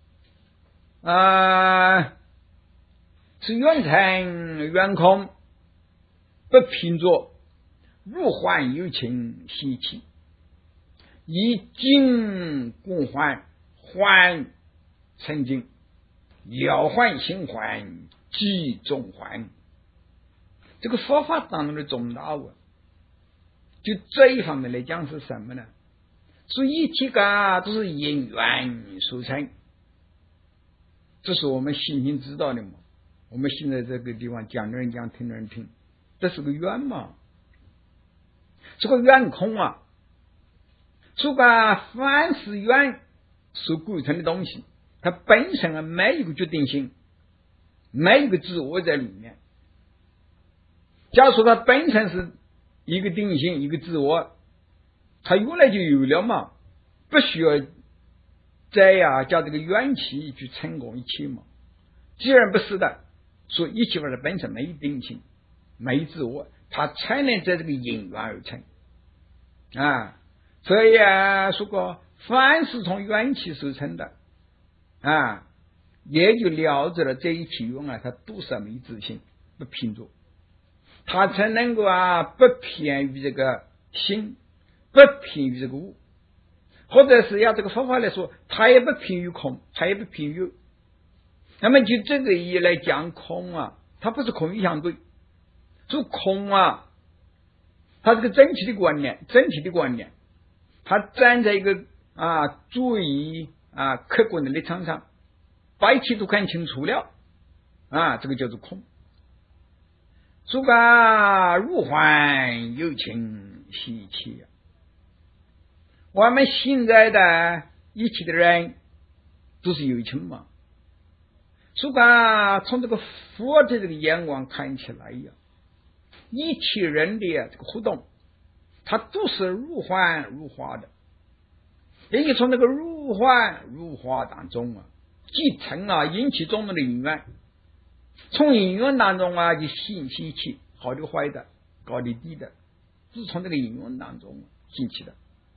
啊，是圆成圆空，不拼作入幻有情习气，以境共幻，幻成境，了幻心幻，即中幻。这个佛法当中的中道啊，就这一方面来讲是什么呢？所以一体个都是因缘所成，这是我们心心知道的嘛。我们现在这个地方讲的人讲，听的人听，这是个缘嘛。这个缘空啊，这个凡是缘所构成的东西，它本身啊没有一个决定性，没有一个自我在里面。假如说它本身是一个定性，一个自我，它原来就有了嘛，不需要再呀叫这个缘起去成功一切嘛。既然不是的，所以一切法的本身没定性，没自我，它才能在这个因缘而成啊。所以啊，说过凡是从缘起所成的啊，也就了解了这一切缘啊，它都是没自性，不拼作，它才能够啊不偏于这个心，不偏于这个物，或者是要这个佛法来说，它也不偏于空，它也不偏于有。那么就这个意义来讲空啊，它不是空与相对，说空啊，它是个整体的观念，整体的观念，它站在一个啊最啊客观的立场上，把一切都看清楚了啊，这个叫做空。说个入幻有情习气，我们现在的一切的人都是有情嘛。说个从这个佛的这个眼光看起来呀，一体人的这个互动，它都是入幻入化的，也就从这个入幻入化当中啊，继承啊引起众人的因缘，从因缘当中啊就吸引习气，好的坏的高的低的，都是从这个因缘当中兴起的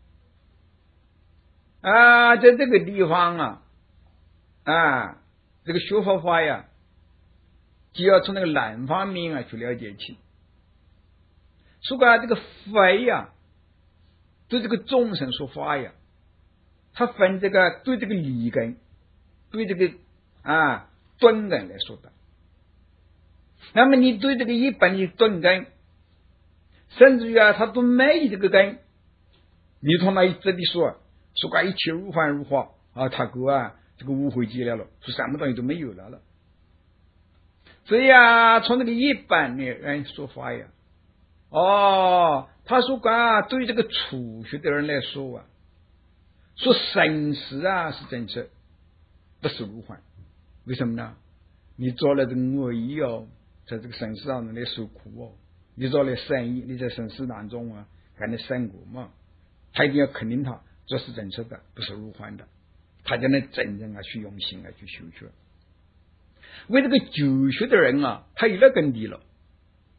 啊。在这个地方啊啊这个学佛法呀，就要从那个两方面啊去了解起。说个这个佛呀，对这个众生说法呀，他分这个对这个理根，对这个啊钝根来说的。那么你对这个一般的钝根，甚至于啊他都没有这个根，你从那一这里说，说个一切如幻如化啊，他哥啊这个误会解了了，说什么东西都没有了了。所以啊，从这个一般的人说法呀，哦，他说啊，对这个初学的人来说啊，说生死啊是真实，不是如幻。为什么呢？你做了这个恶意哦，在这个生死当中来受苦哦，你做了善意，你在生死当中啊干的善果嘛，他一定要肯定他这是真实的，不是如幻的，他就能真正啊去用心啊去修学。为这个久学的人啊，他有了根底了，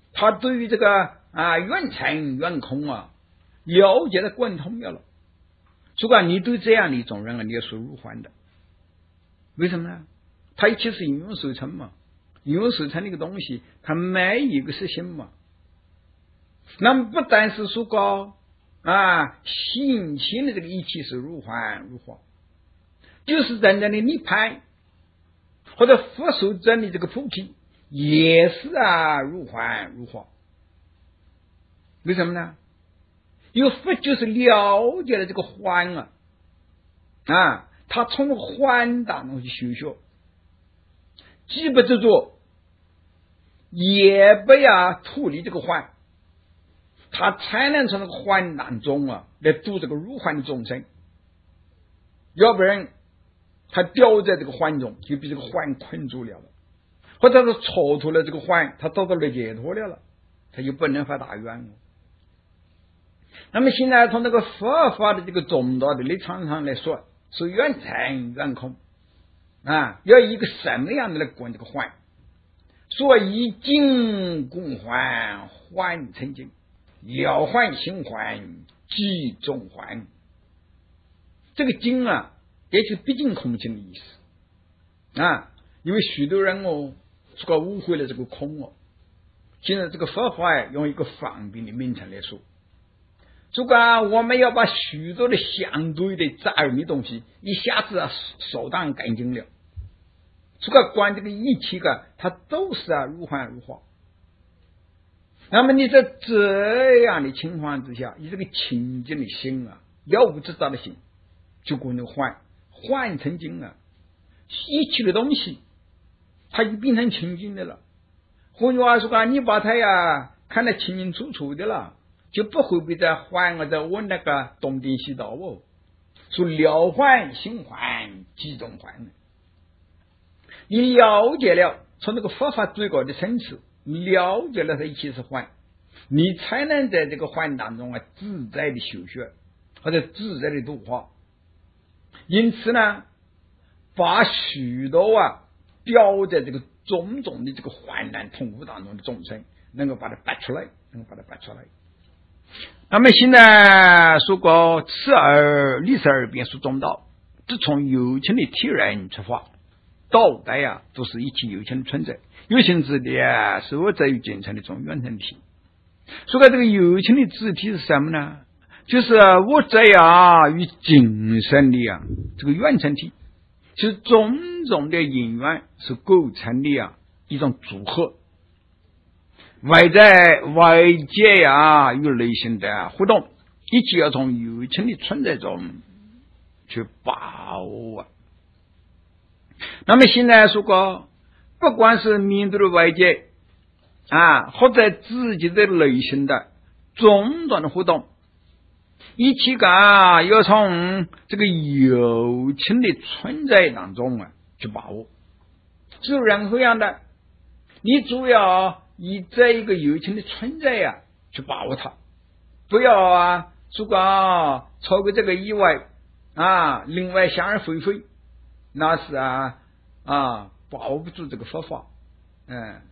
他对于这个啊缘成缘空啊了解的贯通了了。如果你对这样的一种人啊，你也是入幻的。为什么呢？他一起是应用手成嘛，应用手成的一个东西，它没一个实性嘛。那么不但是说高啊，心情的这个一起是如幻如化，就是真正的涅槃或者佛受真的这个菩提，也是啊如幻如化。为什么呢？因为佛就是了解了这个幻啊，啊，他从幻当中去修学，既不执着，也不要脱离这个幻，他才能从这个幻当中啊来度这个入幻的众生。要不然他掉在这个幻中，就被这个幻困住了了，或者是蹉跎了这个幻，他得到了解脱了了，他就不能发大愿了。那么现在从这个佛法的这个中道的立场上来说，是缘成缘空啊，要一个什么样的来观这个幻？所以境共幻，幻成境，了幻心幻，即中幻。这个境啊，也就是毕竟空境的意思啊。因为许多人哦，这个误会了这个空哦。现在这个佛法用一个方便的名称来说，如果我们要把许多的相对的杂染的东西一下子啊扫荡干净了，这个观这个一体个，它都是啊如幻如化。那么你在这样的情况之下，你这个清净的心啊，了无自杂的心，就观那个幻幻成境啊，一体的东西，它就变成清净的了。换句话说啊，你把它呀看得清清楚楚的了，就不会被在幻啊在问那个东颠西倒哦。说了幻心幻即中幻，你了解了从那个佛法最高的层次，了解了它一切是幻，你才能在这个幻当中啊自在的修学或者自在的度化。因此呢，把许多啊掉在这个种种的这个患难痛苦当中的众生，能够把它拔出来，能够把它拔出来。那么现在说过此而立十二变数中道，只从有情的体人出发，道德呀都是一切有情的存在，有情之体啊是我在于简称的种缘成体。说到这个有情的自体是什么呢？就是我在呀与精神的呀这个缘成体，是种种的因缘是构成的呀一种组合，外在外界呀与内心的互动，一切要从有情的存在中去把握。那么现在说过，不管是面对的外界啊，或者自己的内心的种种的互动，一切个要从这个有情的存在当中啊去把握。是任何样的，你主要以这一个有情的存在啊去把握它，不要啊如果啊超过这个以外啊另外向而非非，那是啊啊把握不住这个佛法。嗯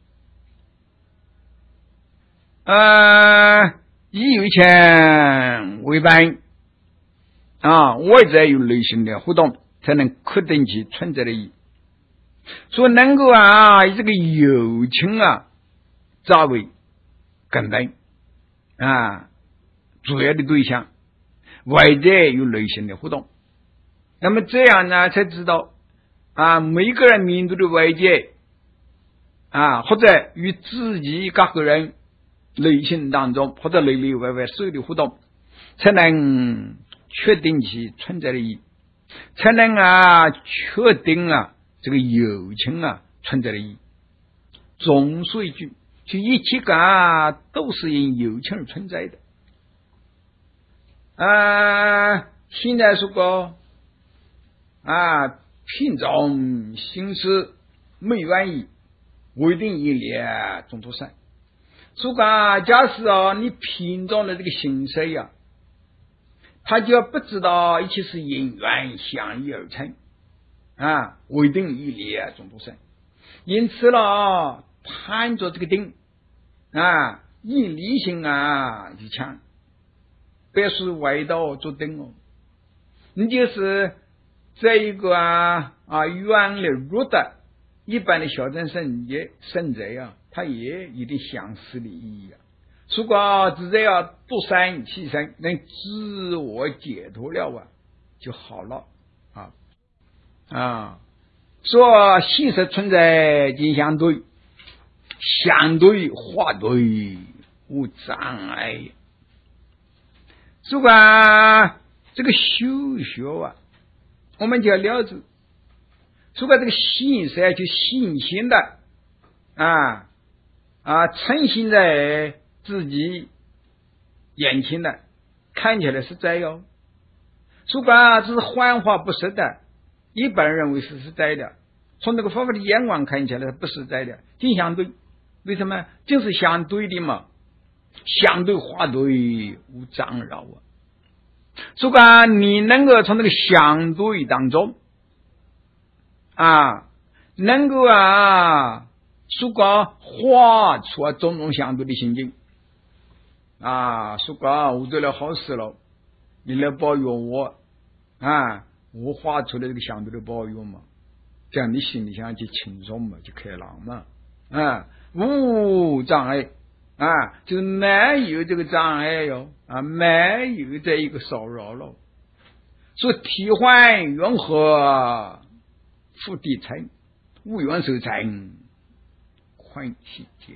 呃以有情为本啊，外在有内心的互动，才能确定其存在的意义。所以能够啊以这个有情啊作为根本啊主要的对象，外在有内心的互动，那么这样呢才知道啊每个人面对的外界啊或者与自己各个人内心当中或者内内外外所有的互动，才能确定其存在的意义，才能啊确定啊这个有情啊存在的意义。总说一句，就一切个都是因有情而存在的。啊现在说过啊品种心思没愿意为定一列中途善。说过假使啊你品种的这个心思呀，他就不知道一切是因缘相依而成啊，为定一列中途善。因此了，攀着这个定啊，以理性啊去抢，别是外道做灯哦。你就是这一个啊啊远的入的，一般的小乘圣也圣者呀，他也有点相似的意义啊。如果只要独善其身，能自我解脱了啊，就好了啊啊！说现实存在即相对，相对化对无障碍。如果这个修学啊，我们就要了解，如果这个心是要去信心的啊啊，呈现在自己眼前的，看起来是在哟。如果只是幻化不实的，一般人认为是实在的，从这个佛法的眼光看起来是不实在的，尽相对。为什么？就是相对的嘛，相对化对无障扰啊。如果你能够从这个相对当中啊，能够啊，如果画出啊种种相对的心境啊，如果我做了好事了，你来保佑我啊，我画出来这个相对的保佑嘛，这样你心里想就轻松嘛，就开朗嘛啊，无障碍啊，就是没有这个障碍哟啊，没有这一个骚扰了。说替换缘和复地尘，无缘受尘欢喜结。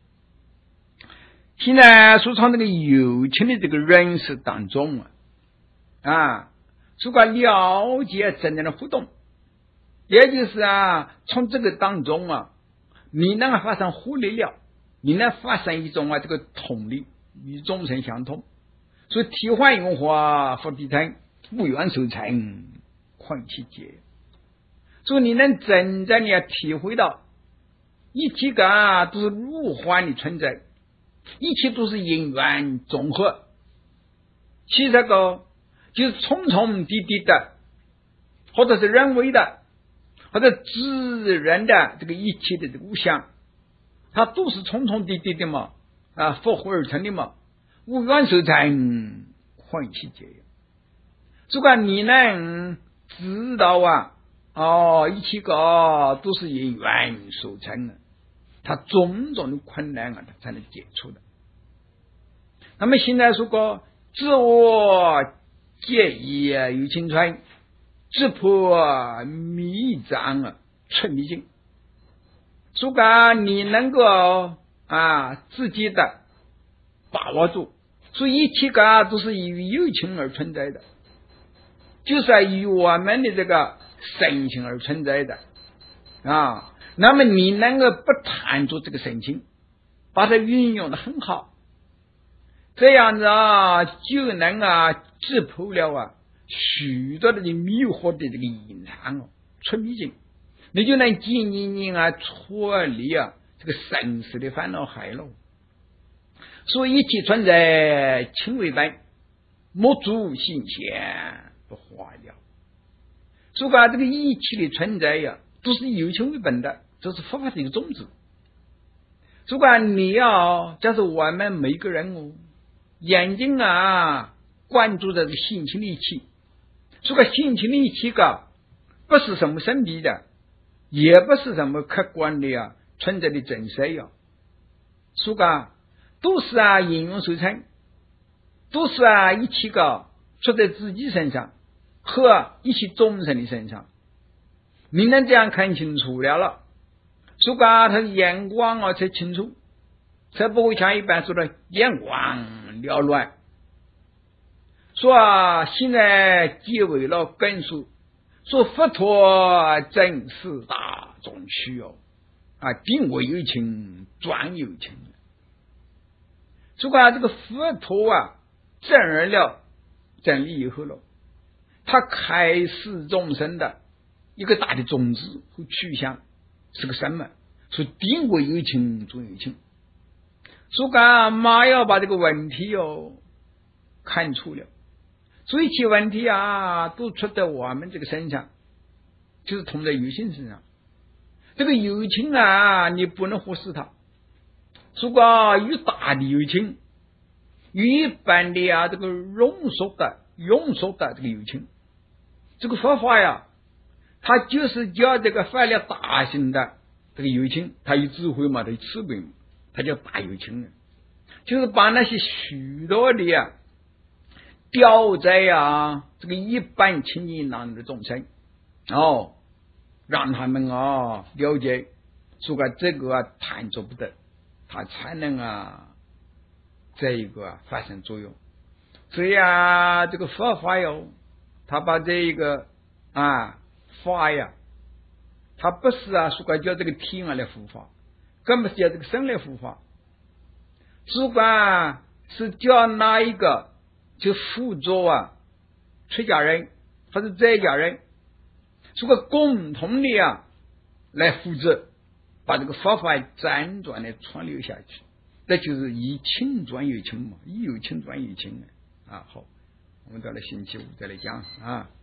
现在说从这个有情的这个认识当中啊，啊，如果了解真正的互动，也就是啊，从这个当中啊，你能发生互利了，你能发生一种啊这个同理，与众生相通。所以替换用化复地尘，无缘受尘欢喜结。所以你能真正的体会到一切个都是如幻的存在，一切都是因缘综合，其实这个就是重重叠叠的，或者是人为的，或者自然的这个一切的这个物象，它都是重重叠叠的嘛，啊，复合而成的嘛，无缘受尘欢喜结。如果你能知道啊，哦，一切个都是因缘所成的，它种种的困难啊，它才能解除的。那么现在说过自我解疑有情川，自破迷障啊出迷境。如果你能够啊自己的把握住，所以一切个都是由有情而存在的，就是以我们的这个神情而存在的啊。那么你能够不贪着这个神情，把它运用的很好，这样子啊，就能啊制破了啊许多的迷惑的这个隐藏哦，出迷境，你就能渐渐渐啊脱离啊这个生死的烦恼害了。所以一切存在情为本，莫主心显不化了。如果这个一切的存在呀，都是有情为本的，这是佛法的一个宗旨。如果你要假设我们每个人哦，眼睛啊关注着这个心情的一切，如果心情的一切个不是什么神秘的，也不是什么客观的呀存在的真实呀，如果都是啊应用受成，都是啊一切个出在自己身上和一切众生的身上，你能这样看清楚了了，如果他的眼光啊才清楚，才不会像一般说的眼光缭乱。说啊现在结为了根数，说佛陀真是大众需要啊，定为有情专有情。如果这个佛陀啊证而了真理以后了，他开示众生的一个大的宗旨和去向是个什么？说定为有情专有情。如果马要把这个问题哦看出了，所以一切问题啊都出在我们这个身上，就是同在有情身上。这个有情啊你不能忽视它， 如果与大地有情，与一般的啊这个庸俗的庸俗的这个有情，这个佛法呀，它就是叫这个犯了大行的这个有情，它有智慧嘛，它有慈悲嘛，它叫大有情人，就是把那些许多的啊掉在啊这个一般情境当中的众生，哦，让他们啊了解，说个这个啊探索不得，它才能啊这一个啊发生作用。所以啊，这个佛法哟，他把这一个啊法呀，他不是啊说个叫这个天啊来护法，根本是叫这个神来护法。如果是叫哪一个就辅助啊出家人或者在家人，如果共同的啊来负责，把这个佛法辗转的传流下去，这就是以情转有情嘛，以有情转有情啊。好，我们到了星期五再来讲啊。